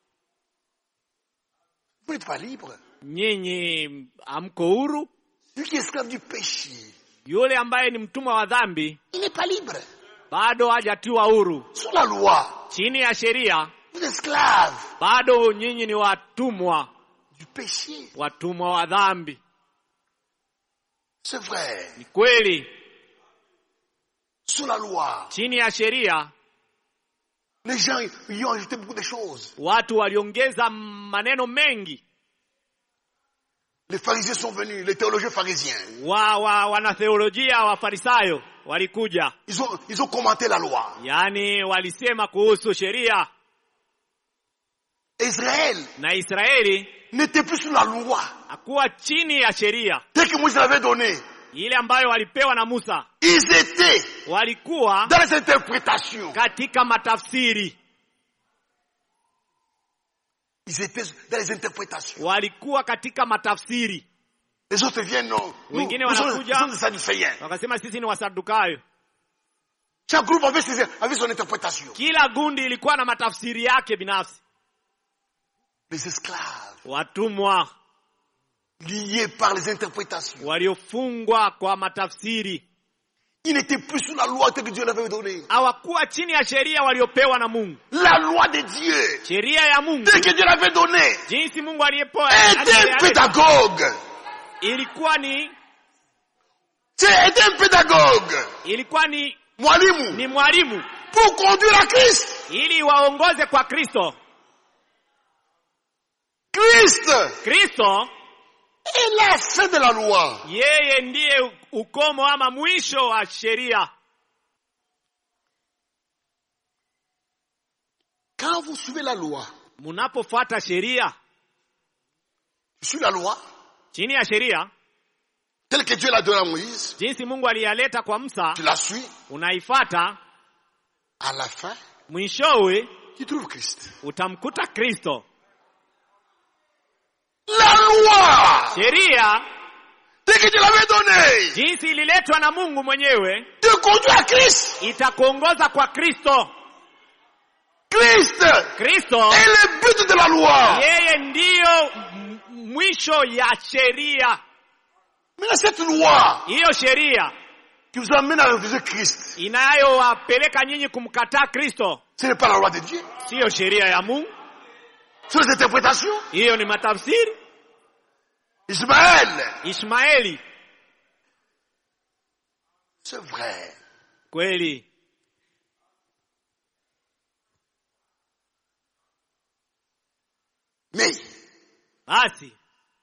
[SPEAKER 1] vous n'êtes pas libre.
[SPEAKER 2] nyinyi hamko huru.
[SPEAKER 1] Lui qui est esclave du péché,
[SPEAKER 2] Yule ambaye ni mtumwa wa dhambi
[SPEAKER 1] il n'est pas libre.
[SPEAKER 2] bado hajatiwa huru.
[SPEAKER 1] Sous la loi,
[SPEAKER 2] Chini ya sheria
[SPEAKER 1] vous êtes esclave
[SPEAKER 2] bado nyinyi ni watumwa,
[SPEAKER 1] du péché.
[SPEAKER 2] watumwa wa dhambi.
[SPEAKER 1] C'est vrai.
[SPEAKER 2] Ni kweli.
[SPEAKER 1] Sous la loi,
[SPEAKER 2] Chini ya sheria
[SPEAKER 1] les gens y ont ajouté beaucoup de choses.
[SPEAKER 2] watu waliongeza maneno mengi.
[SPEAKER 1] Les pharisiens sont venus, les théologiens pharisiens.
[SPEAKER 2] Wa wa wanatheolojia wa Farisayo walikuja.
[SPEAKER 1] Ils ont, ils ont commenté la loi.
[SPEAKER 2] Yaani walisema kuhusu sheria.
[SPEAKER 1] Israël
[SPEAKER 2] Na Israeli
[SPEAKER 1] n'était plus sous la loi.
[SPEAKER 2] hakuwa chini ya sheria
[SPEAKER 1] Dès que Moïse l'avait donné,
[SPEAKER 2] ile ambayo walipewa na Musa.
[SPEAKER 1] ils étaient
[SPEAKER 2] Walikuwa
[SPEAKER 1] dans les interprétations.
[SPEAKER 2] katika matafsiri.
[SPEAKER 1] Ils étaient dans les interprétations.
[SPEAKER 2] Walikuwa katika matafsiri.
[SPEAKER 1] Les autres viennent, non. Nous,
[SPEAKER 2] Wengine
[SPEAKER 1] nous sommes, nous
[SPEAKER 2] wanakuja
[SPEAKER 1] sommes des Sadducéens.
[SPEAKER 2] wakasema sisi ni Wasadukayo.
[SPEAKER 1] Chaque groupe avait, ses, avait son interprétation.
[SPEAKER 2] Kila gundi ilikuwa na matafsiri yake binafsi.
[SPEAKER 1] Les esclaves,
[SPEAKER 2] Watumwa
[SPEAKER 1] liés par les interprétations.
[SPEAKER 2] waliofungwa kwa matafsiri.
[SPEAKER 1] Ils n'étaient plus sous la loi telle que Dieu l'avait donnée.
[SPEAKER 2] Hawakuwa chini ya sheria waliopewa na Mungu.
[SPEAKER 1] La loi de Dieu,
[SPEAKER 2] Sheria ya Mungu
[SPEAKER 1] telle que Dieu l'avait donnée,
[SPEAKER 2] jinsi Mungu aliyepoa
[SPEAKER 1] était un pédagogue.
[SPEAKER 2] ilikuwa ni
[SPEAKER 1] C'était un pédagogue.
[SPEAKER 2] ilikuwa ni
[SPEAKER 1] Mwalimu.
[SPEAKER 2] ni mwalimu
[SPEAKER 1] Pour conduire à Christ.
[SPEAKER 2] ili waongoze kwa Kristo.
[SPEAKER 1] Christ
[SPEAKER 2] Kristo
[SPEAKER 1] est la fin de la loi.
[SPEAKER 2] yeye ndiye ukomo ama mwisho wa sheria.
[SPEAKER 1] Quand vous suivez la loi,
[SPEAKER 2] Munapofuata sheria,
[SPEAKER 1] tu suis la loi,
[SPEAKER 2] chini ya sheria
[SPEAKER 1] telle que Dieu l'a donnée à Moïse,
[SPEAKER 2] jinsi Mungu aliyaleta kwa Musa,
[SPEAKER 1] tu la suis,
[SPEAKER 2] unaifata,
[SPEAKER 1] à la fin,
[SPEAKER 2] mwishowe
[SPEAKER 1] tu trouves Christ.
[SPEAKER 2] utamkuta Kristo.
[SPEAKER 1] La loi,
[SPEAKER 2] Sheria
[SPEAKER 1] telle que Dieu l'avait donnée,
[SPEAKER 2] jinsi ililetwa na Mungu mwenyewe
[SPEAKER 1] te conduit à Christ.
[SPEAKER 2] itakuongoza kwa Kristo.
[SPEAKER 1] Christ
[SPEAKER 2] Kristo
[SPEAKER 1] est le but de la loi.
[SPEAKER 2] yeye ndiyo m- mwisho ya sheria.
[SPEAKER 1] Mais cette loi
[SPEAKER 2] Hiyo sheria
[SPEAKER 1] qui vous amène à refuser Christ,
[SPEAKER 2] inayowapeleka nyinyi kumkataa Kristo,
[SPEAKER 1] ce n'est pas la loi de Dieu.
[SPEAKER 2] sio sheria ya Mungu.
[SPEAKER 1] Ce sont les interprétations.
[SPEAKER 2] Hiyo ni matafsiri.
[SPEAKER 1] Ismaël,
[SPEAKER 2] Ishmaeli,
[SPEAKER 1] c'est vrai.
[SPEAKER 2] kweli.
[SPEAKER 1] Mais
[SPEAKER 2] Basi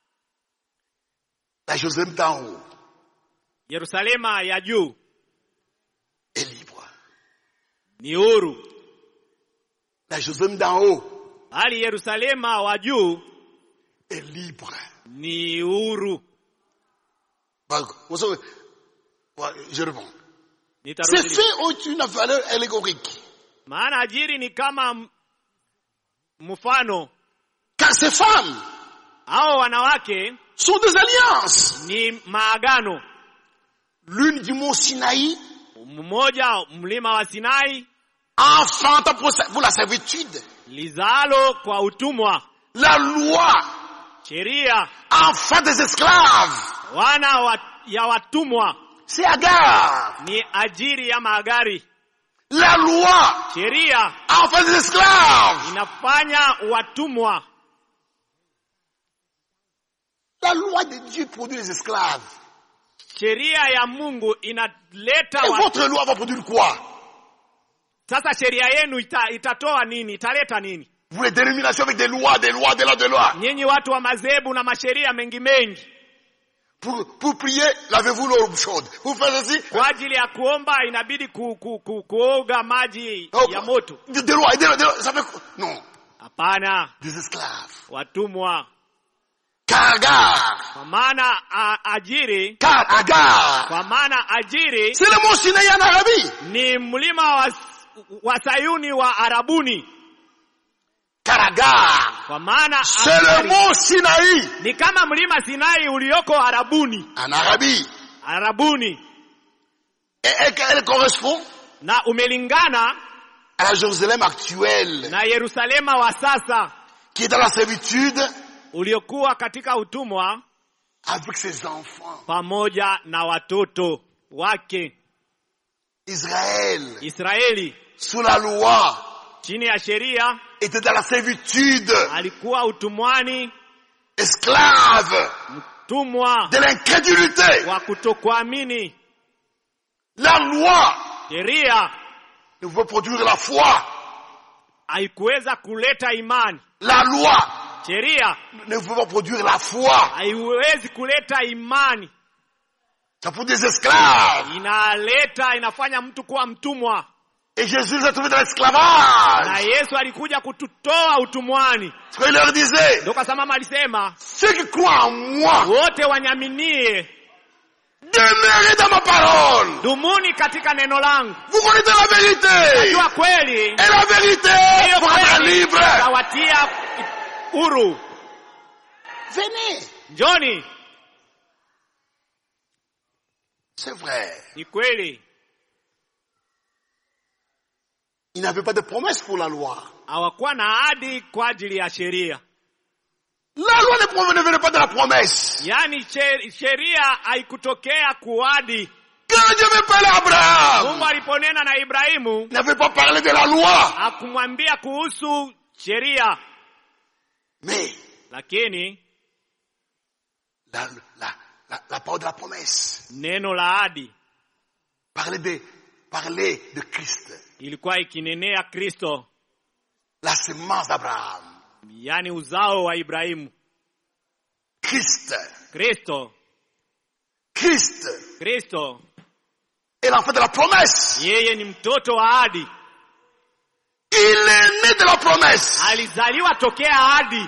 [SPEAKER 1] la Jérusalem d'en haut
[SPEAKER 2] Yerusalema ya juu
[SPEAKER 1] est libre.
[SPEAKER 2] ni huru,
[SPEAKER 1] La Jérusalem d'en haut
[SPEAKER 2] bali Yerusalema wa juu
[SPEAKER 1] est libre.
[SPEAKER 2] ni huru.
[SPEAKER 1] Bah, vous savez, ouais, je réponds. Ces
[SPEAKER 2] Nitarudi.
[SPEAKER 1] faits ont une valeur allégorique.
[SPEAKER 2] Maana ajiri ni kama m- mfano.
[SPEAKER 1] Car ces femmes
[SPEAKER 2] Hao wanawake
[SPEAKER 1] sont des alliances.
[SPEAKER 2] ni maagano.
[SPEAKER 1] L'une du mont Sinaï,
[SPEAKER 2] Mmoja mlima wa Sinai,
[SPEAKER 1] enfanta pour, sa- pour la servitude.
[SPEAKER 2] lizalo kwa utumwa.
[SPEAKER 1] La loi,
[SPEAKER 2] Sheria
[SPEAKER 1] enfant des esclaves.
[SPEAKER 2] wana wa, ya watumwa
[SPEAKER 1] C'est Agar.
[SPEAKER 2] ni ajiri ya magari.
[SPEAKER 1] La loi,
[SPEAKER 2] Sheria
[SPEAKER 1] enfant des esclaves.
[SPEAKER 2] inafanya watumwa.
[SPEAKER 1] La loi de Dieu produit les esclaves.
[SPEAKER 2] Sheria ya Mungu inaleta
[SPEAKER 1] Et
[SPEAKER 2] wa...
[SPEAKER 1] votre loi va produire quoi?
[SPEAKER 2] Sasa sheria yenu ita, itatoa nini? Italeta nini?
[SPEAKER 1] Vous les dénominations avec des lois, des lois, des lois, des lois.
[SPEAKER 2] Nyinyi watu wa madhehebu na masheria mengi mengi.
[SPEAKER 1] Pour, pour prier, lavez-vous l'eau chaude. Vous faites ainsi.
[SPEAKER 2] Kwa ajili ya kuomba inabidi ku, ku, ku, kuoga maji
[SPEAKER 1] Oh,
[SPEAKER 2] ya moto.
[SPEAKER 1] Des, des lois, des lois, des lois. Ça fait quoi? Non.
[SPEAKER 2] Hapana,
[SPEAKER 1] Des esclaves.
[SPEAKER 2] watumwa.
[SPEAKER 1] Car Agar,
[SPEAKER 2] Kwa maana a- ajiri,
[SPEAKER 1] car Agar,
[SPEAKER 2] kwa maana ajiri
[SPEAKER 1] c'est le mont Sinaï en Arabie.
[SPEAKER 2] ni mlima wa, wa Sayuni wa Arabuni.
[SPEAKER 1] Car Agar,
[SPEAKER 2] Kwa maana
[SPEAKER 1] c'est le
[SPEAKER 2] Agari
[SPEAKER 1] mont Sinaï
[SPEAKER 2] ni kama mlima Sinai ulioko Arabuni.
[SPEAKER 1] en Arabie.
[SPEAKER 2] Arabuni.
[SPEAKER 1] Et elle, elle correspond
[SPEAKER 2] Na umelingana
[SPEAKER 1] à la Jérusalem actuelle,
[SPEAKER 2] na Yerusalema wa sasa
[SPEAKER 1] qui est dans la servitude
[SPEAKER 2] uliokuwa katika utumwa
[SPEAKER 1] avec ses enfants.
[SPEAKER 2] pamoja na watoto wake.
[SPEAKER 1] Israël,
[SPEAKER 2] Israeli
[SPEAKER 1] sous la loi,
[SPEAKER 2] chini ya sheria
[SPEAKER 1] était dans la servitude,
[SPEAKER 2] alikuwa utumwani,
[SPEAKER 1] esclave
[SPEAKER 2] mtumwa
[SPEAKER 1] de l'incrédulité.
[SPEAKER 2] wa kutokuamini.
[SPEAKER 1] La loi
[SPEAKER 2] Sheria
[SPEAKER 1] ne veut produire la foi.
[SPEAKER 2] haikuweza kuleta imani.
[SPEAKER 1] La loi
[SPEAKER 2] Sheria
[SPEAKER 1] ne veut pas produire la foi.
[SPEAKER 2] haiwezi kuleta imani.
[SPEAKER 1] Ça pour des esclaves.
[SPEAKER 2] Inaleta, inafanya mtu kuwa mtumwa.
[SPEAKER 1] Et Jésus les a trouvés dans l'esclavage.
[SPEAKER 2] Na Yesu alikuja kututoa utumwani.
[SPEAKER 1] Ce qu'il leur disait,
[SPEAKER 2] Ndio kwa sababu alisema
[SPEAKER 1] ceux qui croient en moi,
[SPEAKER 2] wote wanyaminie,
[SPEAKER 1] demeurez dans ma parole.
[SPEAKER 2] dumuni katika neno langu.
[SPEAKER 1] Vous connaissez la vérité.
[SPEAKER 2] Najua kweli,
[SPEAKER 1] Et la vérité
[SPEAKER 2] hiyo
[SPEAKER 1] vous rendra
[SPEAKER 2] kweli
[SPEAKER 1] libre.
[SPEAKER 2] itawatia huru.
[SPEAKER 1] Venez.
[SPEAKER 2] Njoni,
[SPEAKER 1] C'est vrai.
[SPEAKER 2] ni kweli.
[SPEAKER 1] Il n'avait pas de promesse pour la loi.
[SPEAKER 2] Hawakuwa na ahadi kwa ajili ya sheria.
[SPEAKER 1] La loi ne provenait pas de la promesse.
[SPEAKER 2] Yaani she- sheria haikutokea kuadi.
[SPEAKER 1] Quand Dieu avait parlé à Abraham,
[SPEAKER 2] Mungu aliponena na Ibrahimu
[SPEAKER 1] il n'avait pas parlé de la loi.
[SPEAKER 2] hakumwambia kuhusu sheria,
[SPEAKER 1] Mais
[SPEAKER 2] lakini
[SPEAKER 1] la, la, la, la parole de la promesse
[SPEAKER 2] neno la ahadi
[SPEAKER 1] parlait de, parlait de Christ.
[SPEAKER 2] ilikuwa ikinenea Kristo,
[SPEAKER 1] La semence d'Abraham.
[SPEAKER 2] yaani uzao wa Ibrahimu.
[SPEAKER 1] Christ.
[SPEAKER 2] Kristo,
[SPEAKER 1] Christ
[SPEAKER 2] Kristo
[SPEAKER 1] est l'enfant de la promesse.
[SPEAKER 2] yeye ni mtoto wa ahadi.
[SPEAKER 1] Il est né de la promesse.
[SPEAKER 2] Alizaliwa tokea ahadi.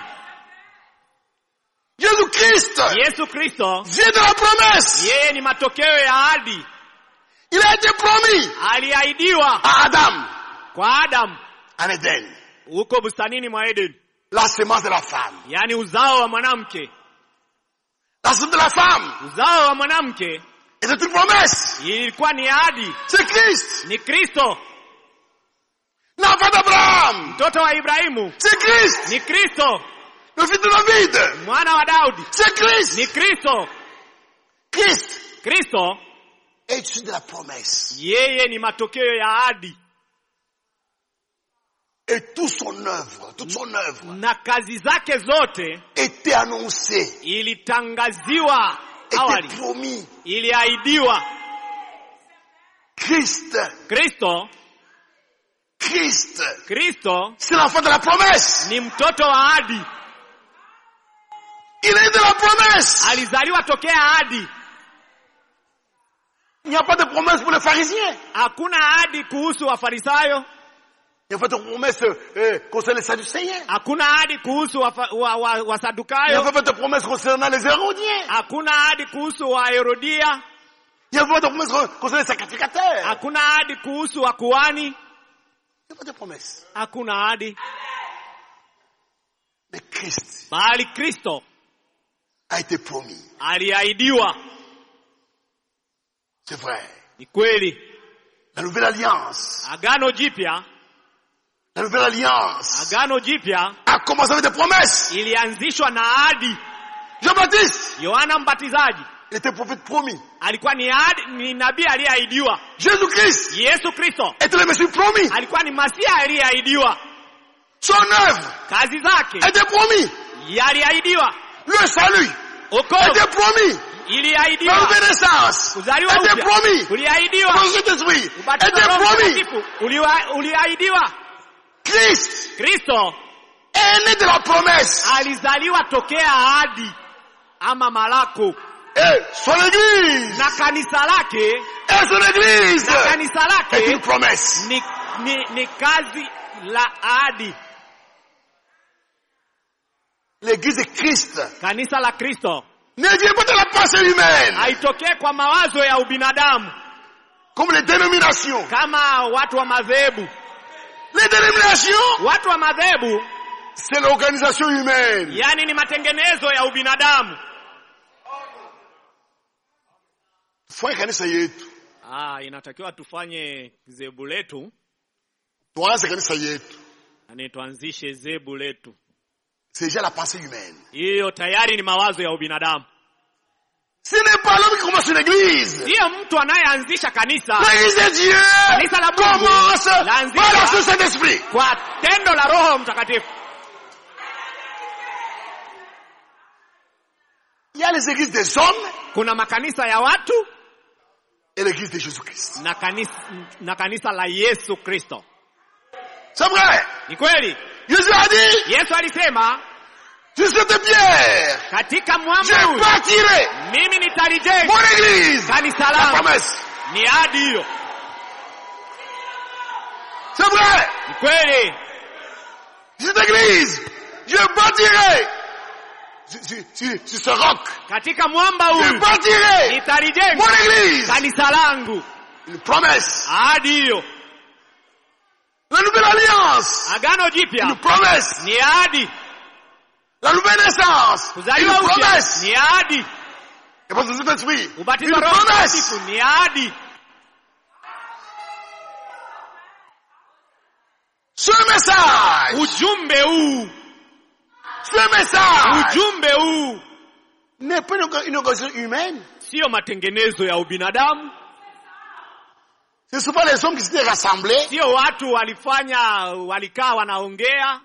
[SPEAKER 1] Jésus Christ
[SPEAKER 2] Yesu Kristo
[SPEAKER 1] vient de la promesse.
[SPEAKER 2] yeye ni matokeo ya ahadi.
[SPEAKER 1] Il a été promis
[SPEAKER 2] Aliahidiwa
[SPEAKER 1] à Adam
[SPEAKER 2] kwa Adam
[SPEAKER 1] en Éden.
[SPEAKER 2] huko bustanini mwa Eden,
[SPEAKER 1] La semence de la femme.
[SPEAKER 2] yaani uzao wa mwanamke.
[SPEAKER 1] La semence de la femme
[SPEAKER 2] Uzao wa mwanamke
[SPEAKER 1] est une promesse.
[SPEAKER 2] ilikuwa ni ahadi,
[SPEAKER 1] C'est Christ.
[SPEAKER 2] ni Kristo.
[SPEAKER 1] L'enfant d'Abraham.
[SPEAKER 2] Mtoto wa Ibrahimu
[SPEAKER 1] C'est Christ.
[SPEAKER 2] ni Kristo.
[SPEAKER 1] Le fils de David.
[SPEAKER 2] Mwana wa Daudi
[SPEAKER 1] C'est Christ.
[SPEAKER 2] ni Kristo.
[SPEAKER 1] Christ
[SPEAKER 2] Kristo
[SPEAKER 1] est issu de la promesse.
[SPEAKER 2] Yeye ni matokeo ya ahadi.
[SPEAKER 1] Et toute son œuvre, toute son œuvre
[SPEAKER 2] Na kazi zake zote
[SPEAKER 1] était annoncée,
[SPEAKER 2] ilitangaziwa
[SPEAKER 1] était
[SPEAKER 2] awali,
[SPEAKER 1] promis.
[SPEAKER 2] iliahidiwa.
[SPEAKER 1] Christ,
[SPEAKER 2] Kristo,
[SPEAKER 1] Christ,
[SPEAKER 2] Kristo
[SPEAKER 1] c'est l'enfant de la promesse.
[SPEAKER 2] ni mtoto wa ahadi.
[SPEAKER 1] Il est de la promesse.
[SPEAKER 2] Alizaliwa tokea ahadi.
[SPEAKER 1] Il n'y a pas de promesse pour les pharisiens.
[SPEAKER 2] Hakuna ahadi kuhusu Wafarisayo.
[SPEAKER 1] Il n'y a pas de promesse euh, concernant les Sadducéens.
[SPEAKER 2] Hakuna ahadi kuhusu Wasadukayo. Wa, wa,
[SPEAKER 1] Il n'y
[SPEAKER 2] Wasadukayo.
[SPEAKER 1] a pas de promesse concernant les Hérodiens.
[SPEAKER 2] Hakuna ahadi kuhusu Waherodia.
[SPEAKER 1] Il n'y a pas de promesse concernant les sacrificateurs.
[SPEAKER 2] Hakuna ahadi kuhusu wakuhani.
[SPEAKER 1] Il n'y a pas de promesse.
[SPEAKER 2] Hakuna ahadi.
[SPEAKER 1] Mais Christ
[SPEAKER 2] Bali Kristo
[SPEAKER 1] a été promis.
[SPEAKER 2] aliahidiwa.
[SPEAKER 1] C'est vrai.
[SPEAKER 2] Ni kweli.
[SPEAKER 1] La nouvelle alliance,
[SPEAKER 2] Agano Jipya,
[SPEAKER 1] la nouvelle alliance
[SPEAKER 2] Agano Jipya
[SPEAKER 1] a commencé avec des promesses.
[SPEAKER 2] ilianzishwa na ahadi.
[SPEAKER 1] Jean-Baptiste,
[SPEAKER 2] Yohana Mbatizaji
[SPEAKER 1] il était prophète promis.
[SPEAKER 2] alikuwa ni ahadi, ni nabii aliyeahidiwa.
[SPEAKER 1] Jésus-Christ
[SPEAKER 2] Yesu Kristo
[SPEAKER 1] était le Messie promis.
[SPEAKER 2] alikuwa ni Masia aliyeahidiwa.
[SPEAKER 1] Son œuvre
[SPEAKER 2] Kazi zake
[SPEAKER 1] était promis.
[SPEAKER 2] yaliahidiwa.
[SPEAKER 1] Le salut
[SPEAKER 2] Wokovu
[SPEAKER 1] était promis. La
[SPEAKER 2] iliahidiwa.
[SPEAKER 1] nouvelle naissance
[SPEAKER 2] Kuzaliwa
[SPEAKER 1] était
[SPEAKER 2] upya
[SPEAKER 1] promis.
[SPEAKER 2] uliahidiwa.
[SPEAKER 1] Le Saint-Esprit
[SPEAKER 2] Ubatizo
[SPEAKER 1] était
[SPEAKER 2] wa Roho
[SPEAKER 1] promis.
[SPEAKER 2] Mtakatifu uliwa- uliahidiwa.
[SPEAKER 1] Christ
[SPEAKER 2] Kristo
[SPEAKER 1] est né de la promesse.
[SPEAKER 2] alizaliwa tokea ahadi ama malako,
[SPEAKER 1] Et son église,
[SPEAKER 2] na kanisa lake
[SPEAKER 1] et son église
[SPEAKER 2] na kanisa
[SPEAKER 1] est une
[SPEAKER 2] lake
[SPEAKER 1] promesse.
[SPEAKER 2] ni, ni, ni kazi la ahadi.
[SPEAKER 1] L'église de Christ
[SPEAKER 2] Kanisa la Kristo
[SPEAKER 1] ne vient pas de la pensée humaine,
[SPEAKER 2] haitokee kwa mawazo ya ubinadamu
[SPEAKER 1] comme les dénominations.
[SPEAKER 2] kama watu wa madhehebu.
[SPEAKER 1] Les dénominations,
[SPEAKER 2] Watu wa madhehebu
[SPEAKER 1] c'est l'organisation humaine.
[SPEAKER 2] yani ni matengenezo ya ubinadamu.
[SPEAKER 1] Fanya kanisa yetu.
[SPEAKER 2] Ah, inatakiwa tufanye zebu letu,
[SPEAKER 1] Tuanze kanisa yetu.
[SPEAKER 2] yani tuanzishe zebu letu.
[SPEAKER 1] C'est déjà la pensée humaine.
[SPEAKER 2] Hiyo tayari ni mawazo ya ubinadamu.
[SPEAKER 1] Ce n'est pas l'homme qui commence une église.
[SPEAKER 2] Sio mtu anayeanzisha kanisa.
[SPEAKER 1] L'église de Dieu
[SPEAKER 2] Kanisa la Mungu
[SPEAKER 1] commence
[SPEAKER 2] laanzishwa
[SPEAKER 1] par la Saint-Esprit.
[SPEAKER 2] kwa tendo la Roho Mtakatifu.
[SPEAKER 1] Il y a les églises des hommes
[SPEAKER 2] Kuna makanisa ya watu
[SPEAKER 1] et l'église de Jésus-Christ.
[SPEAKER 2] na kanisa, na kanisa la Yesu Kristo.
[SPEAKER 1] C'est vrai.
[SPEAKER 2] Ni kweli.
[SPEAKER 1] Jésus a dit,
[SPEAKER 2] Yesu alisema
[SPEAKER 1] je suis de pierre.
[SPEAKER 2] katika
[SPEAKER 1] Je
[SPEAKER 2] mwamba huu
[SPEAKER 1] bâtirai
[SPEAKER 2] mimi nitalijenga
[SPEAKER 1] mon église.
[SPEAKER 2] kanisa
[SPEAKER 1] La
[SPEAKER 2] langu.
[SPEAKER 1] promesse.
[SPEAKER 2] Ni ahadi hiyo.
[SPEAKER 1] C'est vrai.
[SPEAKER 2] Ni kweli.
[SPEAKER 1] Cette église, je bâtirai sur, sur, sur, sur ce roc.
[SPEAKER 2] Katika mwamba
[SPEAKER 1] Je
[SPEAKER 2] huu
[SPEAKER 1] bâtirai mon
[SPEAKER 2] nitalijenga
[SPEAKER 1] église.
[SPEAKER 2] kanisa langu.
[SPEAKER 1] Une promesse.
[SPEAKER 2] Ahadi hiyo.
[SPEAKER 1] La nouvelle alliance.
[SPEAKER 2] Agano
[SPEAKER 1] Une
[SPEAKER 2] Jipya
[SPEAKER 1] promesse.
[SPEAKER 2] ni ahadi.
[SPEAKER 1] La nouvelle naissance. Une
[SPEAKER 2] Kuzaliwa upya
[SPEAKER 1] promesse.
[SPEAKER 2] ni ahadi.
[SPEAKER 1] Et pas de Saint-Esprit.
[SPEAKER 2] Ubatizo
[SPEAKER 1] Une
[SPEAKER 2] wa Roho
[SPEAKER 1] promesse.
[SPEAKER 2] Mtakatifu ni ahadi.
[SPEAKER 1] Ce message.
[SPEAKER 2] Ujumbe huu,
[SPEAKER 1] Ce message.
[SPEAKER 2] ujumbe huu
[SPEAKER 1] N'est pas une, une organisation humaine.
[SPEAKER 2] sio matengenezo ya ubinadamu.
[SPEAKER 1] Ce ne sont pas les hommes qui s'étaient rassemblés.
[SPEAKER 2] Sio watu walifanya walikaa wanaongea,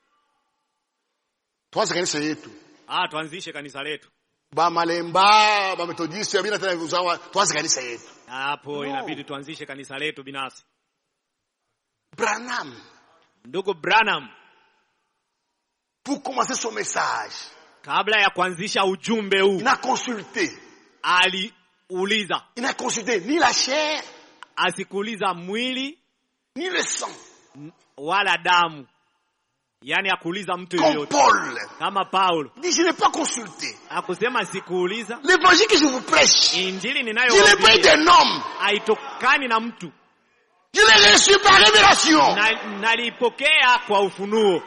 [SPEAKER 1] Tuanze kanisa yetu.
[SPEAKER 2] ah, tuanzishe kanisa letu.
[SPEAKER 1] Ba malemba, ba methodiste, ya bila tena kuzawa. Tuanze kanisa yetu.
[SPEAKER 2] Hapo
[SPEAKER 1] No.
[SPEAKER 2] inabidi tuanzishe kanisa letu binafsi.
[SPEAKER 1] Branham,
[SPEAKER 2] Ndugu Branham,
[SPEAKER 1] pour commencer son message,
[SPEAKER 2] kabla ya kuanzisha ujumbe huu,
[SPEAKER 1] il n'a consulté.
[SPEAKER 2] aliuliza,
[SPEAKER 1] Il n'a consulté ni la chair,
[SPEAKER 2] asikuuliza mwili
[SPEAKER 1] ni le sang.
[SPEAKER 2] wala damu, yani akuuliza mtu
[SPEAKER 1] Comme
[SPEAKER 2] yoyote.
[SPEAKER 1] Paul
[SPEAKER 2] Kama Paulo
[SPEAKER 1] dit, je n'ai pas consulté.
[SPEAKER 2] akusema sikuuliza.
[SPEAKER 1] L'évangile que je vous prêche,
[SPEAKER 2] Injili
[SPEAKER 1] je n'ai pas eu
[SPEAKER 2] ninayohubiri
[SPEAKER 1] d'un homme.
[SPEAKER 2] haitokani na mtu,
[SPEAKER 1] Je l'ai reçu par révélation.
[SPEAKER 2] na nalipokea kwa ufunuo.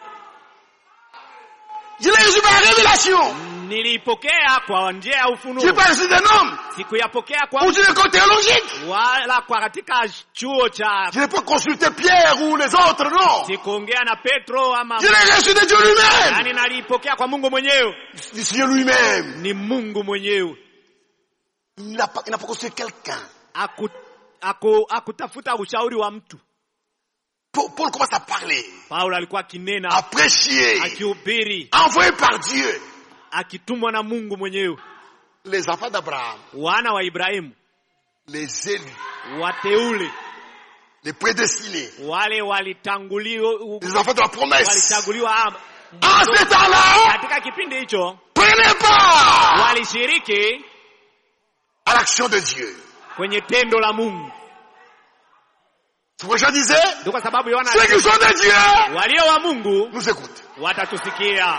[SPEAKER 1] Je l'ai reçu par révélation.
[SPEAKER 2] Nilipokea kwa njia ya
[SPEAKER 1] Je n'ai
[SPEAKER 2] ufunuo,
[SPEAKER 1] pas reçu d'un homme
[SPEAKER 2] sikuyapokea kwa
[SPEAKER 1] ou d'une école théologique.
[SPEAKER 2] wala kwa katika chuo cha,
[SPEAKER 1] Je n'ai pas consulté Pierre ou les autres, non.
[SPEAKER 2] sikuongea na Petro ama,
[SPEAKER 1] Je l'ai reçu de Dieu lui-même.
[SPEAKER 2] yani nalipokea kwa Mungu mwenyewe.
[SPEAKER 1] Du Seigneur lui-même.
[SPEAKER 2] Ni Mungu mwenyewe.
[SPEAKER 1] Il n'a pas, il n'a pas consulté quelqu'un.
[SPEAKER 2] Aku, aku, akutafuta ushauri wa mtu.
[SPEAKER 1] Paul, Paul commence à parler,
[SPEAKER 2] Paulo alikuwa kinena,
[SPEAKER 1] à prêcher,
[SPEAKER 2] akihubiri,
[SPEAKER 1] envoyé par Dieu.
[SPEAKER 2] akitumwa na Mungu mwenyewe.
[SPEAKER 1] Les enfants d'Abraham,
[SPEAKER 2] Wana wa Ibrahimu,
[SPEAKER 1] les élus,
[SPEAKER 2] wateule,
[SPEAKER 1] les prédestinés,
[SPEAKER 2] wale walitanguliwa,
[SPEAKER 1] les enfants de la promesse.
[SPEAKER 2] walichaguliwa
[SPEAKER 1] En ce temps-là,
[SPEAKER 2] katika kipindi hicho,
[SPEAKER 1] prenez part
[SPEAKER 2] walishiriki
[SPEAKER 1] à l'action de Dieu.
[SPEAKER 2] kwenye tendo la Mungu.
[SPEAKER 1] C'est pourquoi je disais,
[SPEAKER 2] Ndio kwa sababu Yohana,
[SPEAKER 1] ceux qui sont de Dieu
[SPEAKER 2] walio wa Mungu
[SPEAKER 1] nous écoutent.
[SPEAKER 2] watatusikia.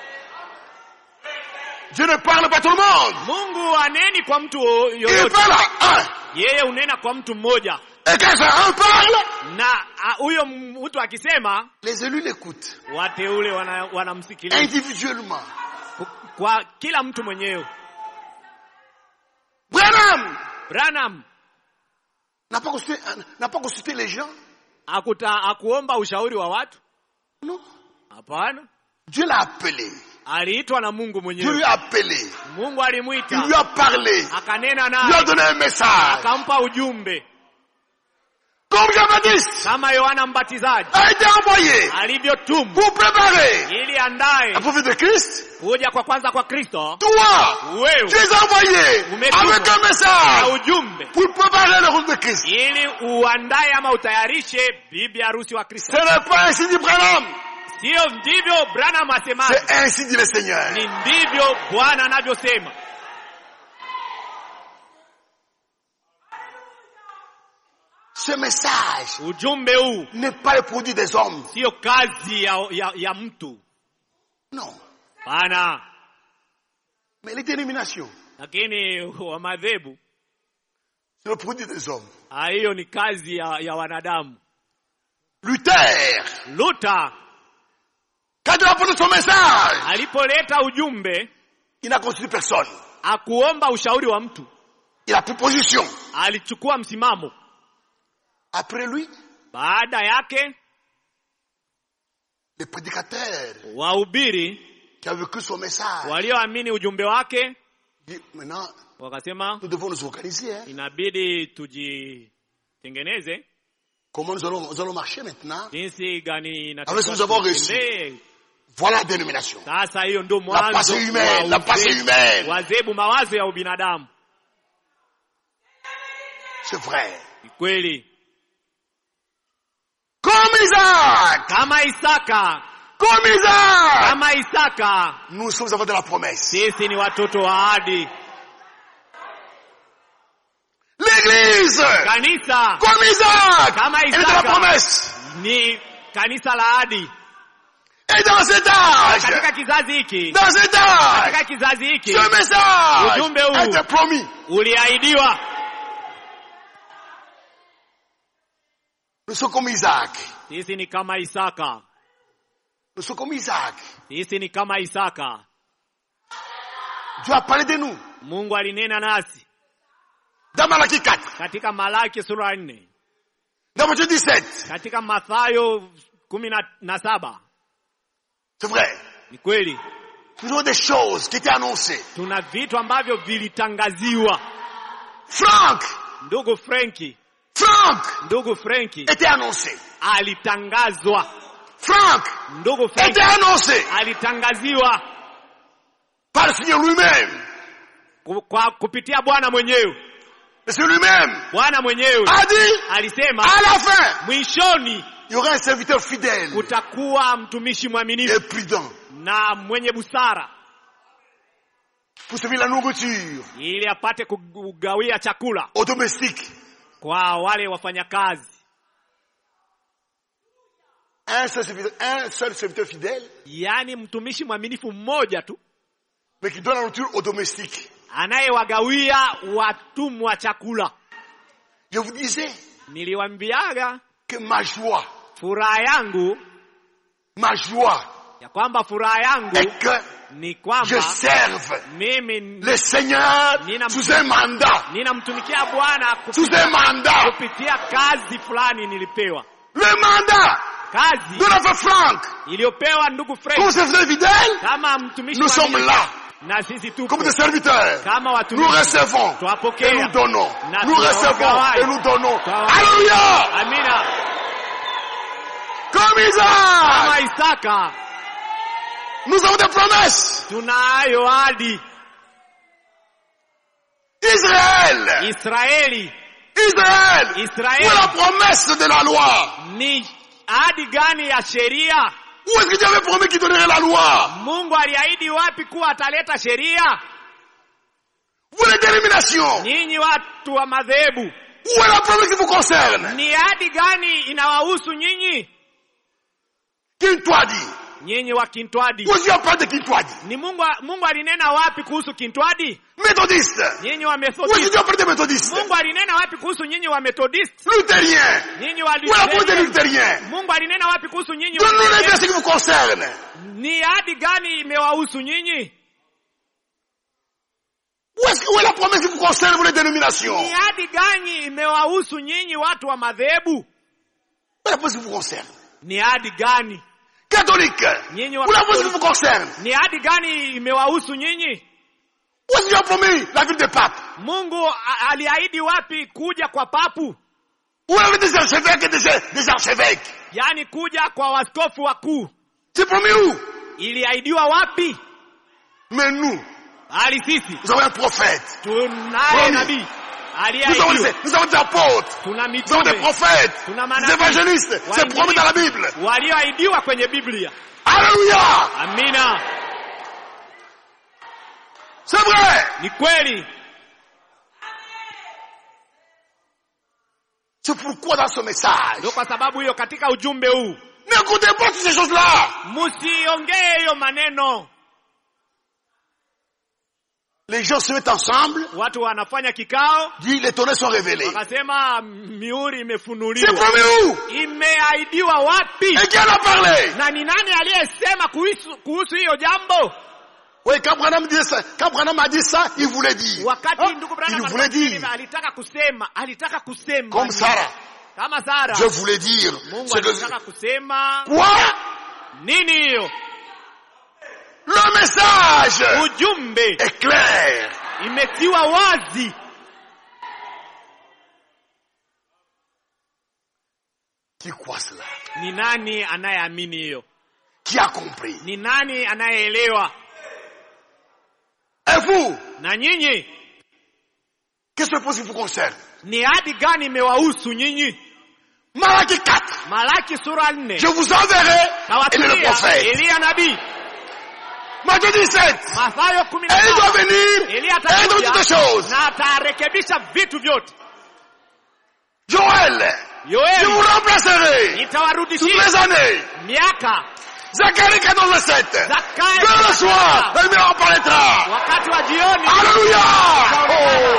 [SPEAKER 1] Dieu ne parle pas tout le monde.
[SPEAKER 2] Mungu aneni kwa mtu
[SPEAKER 1] Il
[SPEAKER 2] yoyote.
[SPEAKER 1] parle à un.
[SPEAKER 2] Yeye unena kwa mtu mmoja.
[SPEAKER 1] Et quand un parle,
[SPEAKER 2] Na huyo mtu akisema,
[SPEAKER 1] les élus l'écoutent.
[SPEAKER 2] wateule wana- wanamsikiliza
[SPEAKER 1] Individuellement.
[SPEAKER 2] kwa kila mtu mwenyewe.
[SPEAKER 1] Branham
[SPEAKER 2] Branham
[SPEAKER 1] n'a pas consulté, n'a pas consulté les gens.
[SPEAKER 2] akuta akuomba ushauri wa watu?
[SPEAKER 1] Non.
[SPEAKER 2] Hapana.
[SPEAKER 1] Dieu l'a appelé.
[SPEAKER 2] Aliitwa na Mungu
[SPEAKER 1] Dieu
[SPEAKER 2] mwenyewe.
[SPEAKER 1] lui a appelé.
[SPEAKER 2] Mungu
[SPEAKER 1] Il
[SPEAKER 2] alimuita,
[SPEAKER 1] lui a parlé.
[SPEAKER 2] akanena
[SPEAKER 1] Il lui a
[SPEAKER 2] naye,
[SPEAKER 1] donné un message.
[SPEAKER 2] akampa ujumbe.
[SPEAKER 1] Comme Jean-Baptiste
[SPEAKER 2] Kama Yohana Mbatizaji
[SPEAKER 1] a été envoyé
[SPEAKER 2] alivyotumwa
[SPEAKER 1] pour préparer
[SPEAKER 2] ili andae
[SPEAKER 1] la prophétie de Christ.
[SPEAKER 2] kuja kwa kwanza kwa Kristo,
[SPEAKER 1] Toi,
[SPEAKER 2] wewe
[SPEAKER 1] tu es envoyé
[SPEAKER 2] Umetumwa
[SPEAKER 1] avec un
[SPEAKER 2] na
[SPEAKER 1] message
[SPEAKER 2] ujumbe
[SPEAKER 1] pour préparer le rôle de Christ.
[SPEAKER 2] ili uandae ama utayarishe bibi harusi wa Kristo.
[SPEAKER 1] Ce n'est pas ainsi dit Branham.
[SPEAKER 2] Sio ndivyo Branham asemaje,
[SPEAKER 1] C'est ainsi dit le Seigneur.
[SPEAKER 2] ni ndivyo Bwana anavyosema.
[SPEAKER 1] Ce message
[SPEAKER 2] Ujumbe huu
[SPEAKER 1] n'est pas le produit des hommes.
[SPEAKER 2] sio kazi ya, ya, ya mtu
[SPEAKER 1] Non.
[SPEAKER 2] bana,
[SPEAKER 1] Mais les dénominations,
[SPEAKER 2] lakini wa madhehebu,
[SPEAKER 1] c'est le produit des hommes.
[SPEAKER 2] ah, hiyo ni kazi ya, ya wanadamu.
[SPEAKER 1] Luther,
[SPEAKER 2] Luther
[SPEAKER 1] quand il a apporté son message,
[SPEAKER 2] alipoleta ujumbe
[SPEAKER 1] il n'a consulté personne.
[SPEAKER 2] akuomba ushauri wa mtu,
[SPEAKER 1] Il a pris position.
[SPEAKER 2] alichukua msimamo.
[SPEAKER 1] Après lui,
[SPEAKER 2] Baada yake
[SPEAKER 1] les prédicateurs
[SPEAKER 2] wahubiri
[SPEAKER 1] qui ont vécu son message,
[SPEAKER 2] walioamini ujumbe wake
[SPEAKER 1] dit, maintenant,
[SPEAKER 2] wakasema
[SPEAKER 1] nous devons nous organiser. Hein.
[SPEAKER 2] inabidi tujitengeneze
[SPEAKER 1] Comment nous allons, nous allons marcher maintenant?
[SPEAKER 2] jinsi gani
[SPEAKER 1] Avec ce que nous avons reçu.
[SPEAKER 2] tutembee.
[SPEAKER 1] Voilà la dénomination.
[SPEAKER 2] Sasa hiyo ndio
[SPEAKER 1] La
[SPEAKER 2] mwanzo
[SPEAKER 1] pensée humaine,
[SPEAKER 2] wa
[SPEAKER 1] la pensée
[SPEAKER 2] uzebu-
[SPEAKER 1] humaine.
[SPEAKER 2] wazebu, mawazo ya ubinadamu.
[SPEAKER 1] C'est vrai.
[SPEAKER 2] Ni kweli.
[SPEAKER 1] Comme Isaac,
[SPEAKER 2] Kama Isaka,
[SPEAKER 1] comme Isaac,
[SPEAKER 2] kama Isaka,
[SPEAKER 1] nous sommes enfants de la promesse.
[SPEAKER 2] sisi ni watoto wa ahadi.
[SPEAKER 1] L'église,
[SPEAKER 2] Kanisa
[SPEAKER 1] comme Isaac,
[SPEAKER 2] Kama
[SPEAKER 1] elle est de la
[SPEAKER 2] Isaka.
[SPEAKER 1] promesse.
[SPEAKER 2] ni kanisa la ahadi.
[SPEAKER 1] Et dans cet âge,
[SPEAKER 2] Katika kizazi hiki,
[SPEAKER 1] dans cet âge,
[SPEAKER 2] katika kizazi hiki
[SPEAKER 1] ce message
[SPEAKER 2] Ujumbe huu.
[SPEAKER 1] était promis.
[SPEAKER 2] uliahidiwa.
[SPEAKER 1] Nous sommes comme Isaac.
[SPEAKER 2] Sisi ni kama Isaka.
[SPEAKER 1] Nous sommes comme Isaac.
[SPEAKER 2] Sisi ni kama Isaka.
[SPEAKER 1] Dieu a parlé de nous.
[SPEAKER 2] Mungu alinena nasi
[SPEAKER 1] Dans Malachie quatre,
[SPEAKER 2] katika Malaki sura nne,
[SPEAKER 1] dans Matthieu dix-sept.
[SPEAKER 2] katika Mathayo kumi na- na saba.
[SPEAKER 1] C'est vrai.
[SPEAKER 2] Ni kweli,
[SPEAKER 1] Nous avons des choses qui étaient annoncées.
[SPEAKER 2] tuna vitu ambavyo vilitangaziwa.
[SPEAKER 1] Franck,
[SPEAKER 2] Ndugu Frenki,
[SPEAKER 1] Franck
[SPEAKER 2] ndugu Frenki
[SPEAKER 1] était annoncé.
[SPEAKER 2] alitangazwa.
[SPEAKER 1] Franck
[SPEAKER 2] Ndugu Frenki
[SPEAKER 1] était annoncé
[SPEAKER 2] alitangaziwa
[SPEAKER 1] par le Seigneur lui-même.
[SPEAKER 2] ku- kwa kupitia Bwana mwenyewe.
[SPEAKER 1] Le Seigneur lui-même
[SPEAKER 2] Bwana mwenyewe
[SPEAKER 1] a dit,
[SPEAKER 2] alisema
[SPEAKER 1] à la fin,
[SPEAKER 2] mwishoni
[SPEAKER 1] il y aura un serviteur fidèle
[SPEAKER 2] kutakuwa mtumishi mwaminifu
[SPEAKER 1] et prudent
[SPEAKER 2] na mwenye busara,
[SPEAKER 1] pour servir la nourriture
[SPEAKER 2] ili apate kugawia chakula
[SPEAKER 1] aux domestiques.
[SPEAKER 2] kwa wale wafanyakazi.
[SPEAKER 1] Un seul serviteur, un seul serviteur fidèle,
[SPEAKER 2] Yaani mtumishi mwaminifu mmoja tu
[SPEAKER 1] mais qui donne la nourriture aux domestiques.
[SPEAKER 2] anayewagawia watumwa chakula.
[SPEAKER 1] Je vous disais
[SPEAKER 2] Niliwaambiaga
[SPEAKER 1] que ma joie,
[SPEAKER 2] furaha yangu
[SPEAKER 1] ma joie
[SPEAKER 2] ya kwamba furaha yangu
[SPEAKER 1] est que
[SPEAKER 2] ni
[SPEAKER 1] je
[SPEAKER 2] kwamba
[SPEAKER 1] serve
[SPEAKER 2] mimi
[SPEAKER 1] le Seigneur
[SPEAKER 2] Nina-
[SPEAKER 1] sous un mandat.
[SPEAKER 2] ninamtumikia Bwana
[SPEAKER 1] Sous un
[SPEAKER 2] kupitia,
[SPEAKER 1] mandat.
[SPEAKER 2] kupitia kazi fulani nilipewa.
[SPEAKER 1] Le mandat
[SPEAKER 2] Kazi
[SPEAKER 1] de notre Franck,
[SPEAKER 2] iliyopewa ndugu
[SPEAKER 1] comme
[SPEAKER 2] Frank
[SPEAKER 1] serviteur fidèle,
[SPEAKER 2] kama mtumishi
[SPEAKER 1] nous sommes
[SPEAKER 2] mwaminifu.
[SPEAKER 1] là.
[SPEAKER 2] na sisi tuko
[SPEAKER 1] comme des serviteurs.
[SPEAKER 2] kama
[SPEAKER 1] Nous
[SPEAKER 2] watumishi
[SPEAKER 1] recevons et
[SPEAKER 2] tuwapokea
[SPEAKER 1] nous donnons.
[SPEAKER 2] na
[SPEAKER 1] Nous recevons
[SPEAKER 2] tunawagawa.
[SPEAKER 1] et nous donnons.
[SPEAKER 2] Tunawagawa.
[SPEAKER 1] Alléluia!
[SPEAKER 2] Amina.
[SPEAKER 1] Comme Isaac,
[SPEAKER 2] Kama Isaka
[SPEAKER 1] nous avons des promesses.
[SPEAKER 2] tunayo ahadi.
[SPEAKER 1] Israël,
[SPEAKER 2] Israeli,
[SPEAKER 1] Israël,
[SPEAKER 2] Israël.
[SPEAKER 1] où est la promesse de la loi?
[SPEAKER 2] ni ahadi gani ya sheria?
[SPEAKER 1] Où est-ce que Dieu avait promis qu'il donnerait la loi?
[SPEAKER 2] Mungu aliahidi wapi kuwa ataleta sheria?
[SPEAKER 1] Où est la détermination?
[SPEAKER 2] Nyinyi watu wa madhehebu,
[SPEAKER 1] Où est la promesse qui vous concerne?
[SPEAKER 2] ni ahadi gani inawahusu nyinyi?
[SPEAKER 1] Kintwadi.
[SPEAKER 2] Nyinyi wa Kintwadi,
[SPEAKER 1] Où est-ce qu'il y a pas de Kintwadi?
[SPEAKER 2] ni Mungu Mungu alinena wapi kuhusu Kintwadi?
[SPEAKER 1] Méthodiste.
[SPEAKER 2] Nyinyi wa
[SPEAKER 1] Où est-ce qu'il
[SPEAKER 2] Methodist,
[SPEAKER 1] y a pas de méthodiste?
[SPEAKER 2] Mungu alinena wapi kuhusu nyinyi wa Methodist?
[SPEAKER 1] Luthérien.
[SPEAKER 2] Nyinyi wa
[SPEAKER 1] Où est la promesse des
[SPEAKER 2] Lutheran,
[SPEAKER 1] luthériens?
[SPEAKER 2] Mungu alinena wapi kuhusu nyinyi wa
[SPEAKER 1] Donne-nous les
[SPEAKER 2] Lutheran?
[SPEAKER 1] versets qui vous concernent.
[SPEAKER 2] Ni ahadi gani imewahusu nyinyi?
[SPEAKER 1] Où est-ce que, où est la promesse qui vous concerne, vous les dénominations?
[SPEAKER 2] Ni ahadi gani imewahusu nyinyi watu wa madhehebu?
[SPEAKER 1] Où est la promesse qui vous concerne?
[SPEAKER 2] Ni ahadi gani?
[SPEAKER 1] Catholique.
[SPEAKER 2] Nyinyi
[SPEAKER 1] Où
[SPEAKER 2] wa
[SPEAKER 1] est la promesse qui vous concerne?
[SPEAKER 2] Ni ahadi gani imewahusu nyinyi?
[SPEAKER 1] Où est-ce qu'il a promis la ville des papes?
[SPEAKER 2] Mungu a- aliahidi wapi kuja kwa papu?
[SPEAKER 1] Où est des archevêques et des, des archevêques?
[SPEAKER 2] Yaani kuja kwa waskofu wakuu.
[SPEAKER 1] C'est promis où?
[SPEAKER 2] Iliahidiwa wapi?
[SPEAKER 1] Mais nous,
[SPEAKER 2] Hali sisi
[SPEAKER 1] nous avons un prophète.
[SPEAKER 2] tunaye
[SPEAKER 1] Promis.
[SPEAKER 2] nabii
[SPEAKER 1] Nous avons,
[SPEAKER 2] aliahidiwa.
[SPEAKER 1] des, nous avons des apôtres.
[SPEAKER 2] Tuna
[SPEAKER 1] Nous avons des
[SPEAKER 2] mitume
[SPEAKER 1] prophètes.
[SPEAKER 2] Tuna
[SPEAKER 1] Des
[SPEAKER 2] manabii.
[SPEAKER 1] évangélistes. C'est promis dans la Bible.
[SPEAKER 2] walioahidiwa kwenye Biblia.
[SPEAKER 1] Alléluia!
[SPEAKER 2] Amina.
[SPEAKER 1] C'est vrai.
[SPEAKER 2] Ni kweli.
[SPEAKER 1] C'est pourquoi dans ce message,
[SPEAKER 2] Ndio kwa sababu hiyo katika ujumbe huu
[SPEAKER 1] n'écoutez pas toutes ces choses-là.
[SPEAKER 2] msiongee hiyo maneno.
[SPEAKER 1] Les gens se mettent ensemble,
[SPEAKER 2] Watu wanafanya kikao
[SPEAKER 1] disent les tonnerres sont révélés.
[SPEAKER 2] wakasema mihuri
[SPEAKER 1] C'est
[SPEAKER 2] imefunuliwa.
[SPEAKER 1] promis où?
[SPEAKER 2] Imeahidiwa wapi?
[SPEAKER 1] Et qui en a parlé?
[SPEAKER 2] Na ni nani aliyesema kuhusu kuhusu hiyo jambo?
[SPEAKER 1] Oui, quand Branham disait ça, quand Branham a dit ça, il voulait dire.
[SPEAKER 2] Wakati
[SPEAKER 1] Hein?
[SPEAKER 2] ndugu
[SPEAKER 1] Il
[SPEAKER 2] Branham
[SPEAKER 1] voulait
[SPEAKER 2] alikuwa
[SPEAKER 1] dire,
[SPEAKER 2] alitaka kusema, alitaka kusema
[SPEAKER 1] comme Sarah,
[SPEAKER 2] kama Sara.
[SPEAKER 1] je voulais dire.
[SPEAKER 2] Mungu
[SPEAKER 1] ce que-
[SPEAKER 2] alitaka kusema
[SPEAKER 1] Quoi?
[SPEAKER 2] nini hiyo?
[SPEAKER 1] Le message
[SPEAKER 2] Ujumbe
[SPEAKER 1] est clair.
[SPEAKER 2] imetiwa wazi.
[SPEAKER 1] Qui croit cela?
[SPEAKER 2] Ni nani anayeamini hiyo?
[SPEAKER 1] Qui a compris?
[SPEAKER 2] Ni nani anayeelewa?
[SPEAKER 1] Et vous?
[SPEAKER 2] Na nyinyi
[SPEAKER 1] Qu'est-ce que vous vous concerne?
[SPEAKER 2] ni ahadi gani imewahusu nyinyi?
[SPEAKER 1] Malachie quatre.
[SPEAKER 2] Malaki sura nne.
[SPEAKER 1] Je vous enverrai et le
[SPEAKER 2] Tawatumia
[SPEAKER 1] prophète.
[SPEAKER 2] Elia nabii.
[SPEAKER 1] Matthieu dix-sept.
[SPEAKER 2] Mathayo kumi
[SPEAKER 1] Et
[SPEAKER 2] na
[SPEAKER 1] il doit
[SPEAKER 2] saba.
[SPEAKER 1] venir
[SPEAKER 2] Elia
[SPEAKER 1] et dans toutes les
[SPEAKER 2] atakuja
[SPEAKER 1] choses.
[SPEAKER 2] na atarekebisha vitu vyote.
[SPEAKER 1] Joël, je vous
[SPEAKER 2] Yoeli
[SPEAKER 1] remplacerai toutes
[SPEAKER 2] itawarudishia
[SPEAKER 1] les années.
[SPEAKER 2] miaka.
[SPEAKER 1] Zacharie quatorze sept.
[SPEAKER 2] Zakayo
[SPEAKER 1] Vers le soir, elle me en paraîtra.
[SPEAKER 2] wakati wa jioni.
[SPEAKER 1] Alléluia. Oh.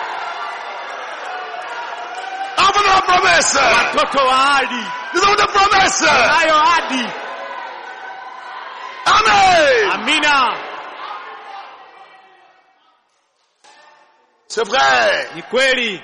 [SPEAKER 1] Avant de la promesse.
[SPEAKER 2] Watoto wa ahadi.
[SPEAKER 1] Nous avons des promesses.
[SPEAKER 2] Nayo ahadi.
[SPEAKER 1] Amen.
[SPEAKER 2] Amina.
[SPEAKER 1] C'est vrai.
[SPEAKER 2] Ni kweli.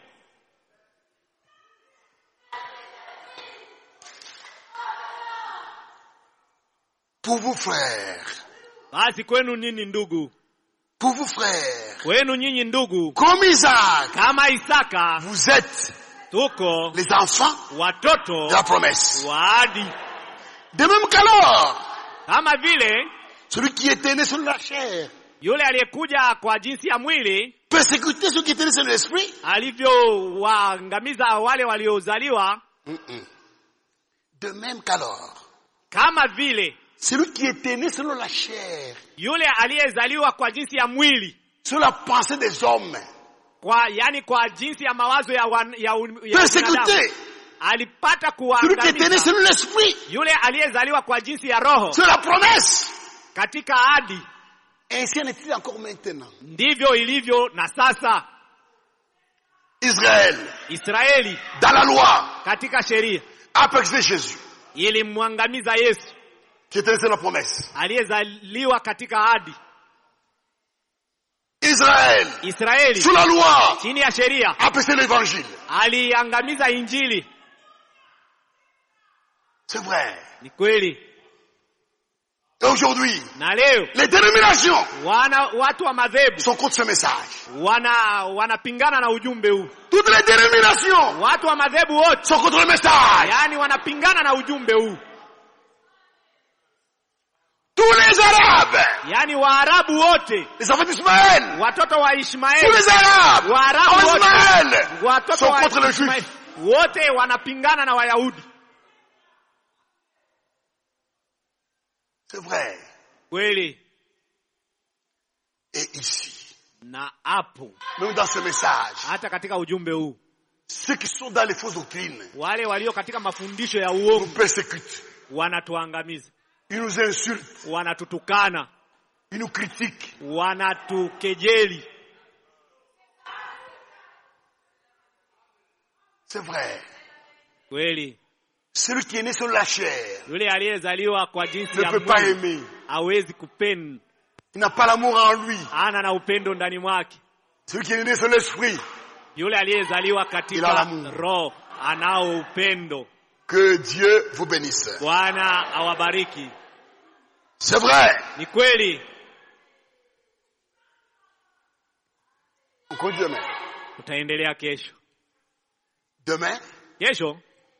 [SPEAKER 1] Pour vous, frères.
[SPEAKER 2] Basi kwenu nyinyi ndugu.
[SPEAKER 1] Pour vous, frères.
[SPEAKER 2] Kwenu nyinyi ndugu.
[SPEAKER 1] Comme Isaac.
[SPEAKER 2] Kama Isaka
[SPEAKER 1] Vous êtes
[SPEAKER 2] tuko
[SPEAKER 1] les enfants
[SPEAKER 2] watoto
[SPEAKER 1] de la promesse.
[SPEAKER 2] wa ahadi.
[SPEAKER 1] De même qu'alors,
[SPEAKER 2] Kama vile
[SPEAKER 1] celui qui était né sur la chair
[SPEAKER 2] yule aliyekuja kwa jinsi ya mwili
[SPEAKER 1] persécutait ceux qui étaient nés sur l'esprit.
[SPEAKER 2] alivyowaangamiza wale waliozaliwa,
[SPEAKER 1] Mm-mm. De même qu'alors,
[SPEAKER 2] kama vile
[SPEAKER 1] celui qui était né selon la chair,
[SPEAKER 2] yule aliyezaliwa kwa jinsi ya mwili,
[SPEAKER 1] selon la pensée des hommes,
[SPEAKER 2] kwa yani kwa jinsi ya mawazo ya, wan, ya, ya
[SPEAKER 1] persécuté
[SPEAKER 2] binadamu, alipata
[SPEAKER 1] celui qui était né
[SPEAKER 2] kuangamiza
[SPEAKER 1] selon l'esprit,
[SPEAKER 2] yule aliyezaliwa kwa jinsi ya roho
[SPEAKER 1] selon la promesse.
[SPEAKER 2] katika ahadi.
[SPEAKER 1] Ainsi en est-il encore maintenant.
[SPEAKER 2] Ndivyo ilivyo na sasa.
[SPEAKER 1] Israël,
[SPEAKER 2] Israeli
[SPEAKER 1] dans la loi,
[SPEAKER 2] katika sheria
[SPEAKER 1] a persécuté Jésus,
[SPEAKER 2] ilimwangamiza Yesu
[SPEAKER 1] qui était né selon la promesse.
[SPEAKER 2] aliyezaliwa katika ahadi.
[SPEAKER 1] Israël,
[SPEAKER 2] Israeli
[SPEAKER 1] sous la loi,
[SPEAKER 2] chini ya sheria
[SPEAKER 1] a persécuté l'évangile.
[SPEAKER 2] aliangamiza Injili.
[SPEAKER 1] C'est vrai.
[SPEAKER 2] Ni kweli.
[SPEAKER 1] Et aujourd'hui,
[SPEAKER 2] Na leo
[SPEAKER 1] les dénominations
[SPEAKER 2] wana watu wa madhehebu
[SPEAKER 1] sont contre ce message.
[SPEAKER 2] wana wanapingana na ujumbe huu.
[SPEAKER 1] Toutes les dénominations
[SPEAKER 2] Watu wa madhehebu wote
[SPEAKER 1] sont contre le message.
[SPEAKER 2] yani wanapingana na ujumbe huu.
[SPEAKER 1] Tous les Arabes,
[SPEAKER 2] Yani Waarabu wote,
[SPEAKER 1] les enfants d'Ismaël,
[SPEAKER 2] watoto wa
[SPEAKER 1] tous
[SPEAKER 2] Ishmaeli,
[SPEAKER 1] les Arabes,
[SPEAKER 2] Waarabu
[SPEAKER 1] en
[SPEAKER 2] wote,
[SPEAKER 1] Ismaël,
[SPEAKER 2] watoto
[SPEAKER 1] sont
[SPEAKER 2] wa
[SPEAKER 1] contre le
[SPEAKER 2] Ishmaeli
[SPEAKER 1] juif.
[SPEAKER 2] wote wanapingana na Wayahudi.
[SPEAKER 1] C'est vrai.
[SPEAKER 2] Kweli.
[SPEAKER 1] Et ici,
[SPEAKER 2] Na hapo
[SPEAKER 1] même dans ce message,
[SPEAKER 2] hata katika ujumbe huu,
[SPEAKER 1] ceux qui sont dans les fausses doctrines
[SPEAKER 2] wale walio katika mafundisho ya
[SPEAKER 1] nous
[SPEAKER 2] uongo
[SPEAKER 1] persécutent,
[SPEAKER 2] wanatuangamiza,
[SPEAKER 1] ils nous insultent,
[SPEAKER 2] wanatutukana,
[SPEAKER 1] ils nous critiquent.
[SPEAKER 2] wanatukejeli.
[SPEAKER 1] C'est vrai.
[SPEAKER 2] Kweli.
[SPEAKER 1] Celui qui est né sur la chair
[SPEAKER 2] Yule aliyezaliwa kwa jinsi
[SPEAKER 1] ne
[SPEAKER 2] ya
[SPEAKER 1] peut pas
[SPEAKER 2] mwili
[SPEAKER 1] aimer.
[SPEAKER 2] hawezi kupenda,
[SPEAKER 1] Il n'a pas l'amour en lui.
[SPEAKER 2] hana na upendo ndani mwake.
[SPEAKER 1] Celui qui est né sur l'esprit,
[SPEAKER 2] Yule aliyezaliwa
[SPEAKER 1] Ila
[SPEAKER 2] katika
[SPEAKER 1] l'amour.
[SPEAKER 2] roho anao upendo.
[SPEAKER 1] que Dieu vous bénisse.
[SPEAKER 2] Bwana awabariki.
[SPEAKER 1] C'est vrai.
[SPEAKER 2] Ni kweli.
[SPEAKER 1] On continue demain.
[SPEAKER 2] Tutaendelea kesho.
[SPEAKER 1] Demain,
[SPEAKER 2] Kesho,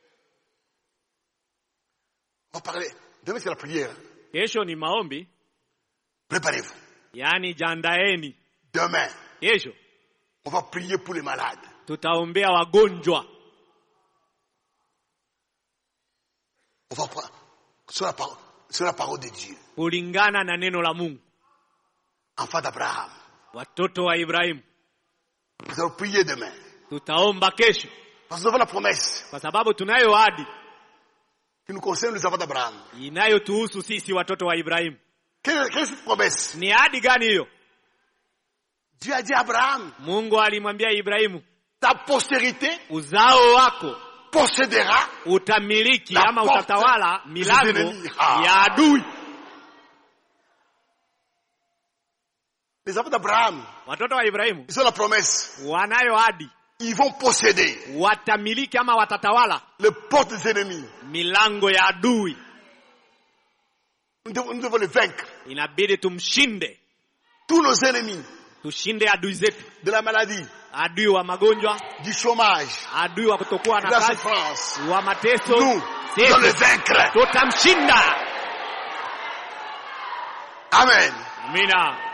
[SPEAKER 1] on va parler. Demain, c'est la prière.
[SPEAKER 2] kesho ni maombi,
[SPEAKER 1] Préparez-vous.
[SPEAKER 2] yani jandaeni.
[SPEAKER 1] Demain,
[SPEAKER 2] Kesho
[SPEAKER 1] on va prier pour les malades.
[SPEAKER 2] tutaombea wagonjwa.
[SPEAKER 1] On va prendre sur la parole, sur la parole de Dieu.
[SPEAKER 2] Kulingana na neno la Mungu.
[SPEAKER 1] Enfant d'Abraham.
[SPEAKER 2] Watoto wa Ibrahimu.
[SPEAKER 1] Nous allons prier demain.
[SPEAKER 2] Tutaomba kesho
[SPEAKER 1] Parce que nous avons la promesse
[SPEAKER 2] kwa sababu tunayo ahadi
[SPEAKER 1] qui nous concerne les enfants d'Abraham.
[SPEAKER 2] inayotuhusu sisi watoto wa Ibrahimu.
[SPEAKER 1] Quelle, quelle est cette promesse?
[SPEAKER 2] Ni ahadi gani hiyo?
[SPEAKER 1] Dieu a dit à Abraham,
[SPEAKER 2] Mungu alimwambia Ibrahimu,
[SPEAKER 1] ta postérité
[SPEAKER 2] uzao wako
[SPEAKER 1] possédera
[SPEAKER 2] utamiliki
[SPEAKER 1] La
[SPEAKER 2] ama
[SPEAKER 1] porte
[SPEAKER 2] utatawala
[SPEAKER 1] des
[SPEAKER 2] milango
[SPEAKER 1] ennemis. Ah.
[SPEAKER 2] ya adui.
[SPEAKER 1] les enfants d'Abraham.
[SPEAKER 2] Watoto wa Ibrahimu
[SPEAKER 1] Ils ont la promesse.
[SPEAKER 2] wanayo ahadi,
[SPEAKER 1] Ils vont posséder
[SPEAKER 2] watamiliki ama watatawala
[SPEAKER 1] les portes des ennemis.
[SPEAKER 2] milango ya adui.
[SPEAKER 1] Nous devons, nous devons les vaincre.
[SPEAKER 2] Inabidi tumshinde,
[SPEAKER 1] Tous nos ennemis
[SPEAKER 2] tushinde adui zetu,
[SPEAKER 1] de la maladie,
[SPEAKER 2] adui wa magonjwa,
[SPEAKER 1] du chômage,
[SPEAKER 2] adui wa kutokuwa
[SPEAKER 1] de
[SPEAKER 2] na
[SPEAKER 1] la
[SPEAKER 2] kazi,
[SPEAKER 1] souffrance.
[SPEAKER 2] wa mateso.
[SPEAKER 1] Nous, nous devons les
[SPEAKER 2] Sisi
[SPEAKER 1] vaincre.
[SPEAKER 2] tutamshinda.
[SPEAKER 1] Amen.
[SPEAKER 2] Amina.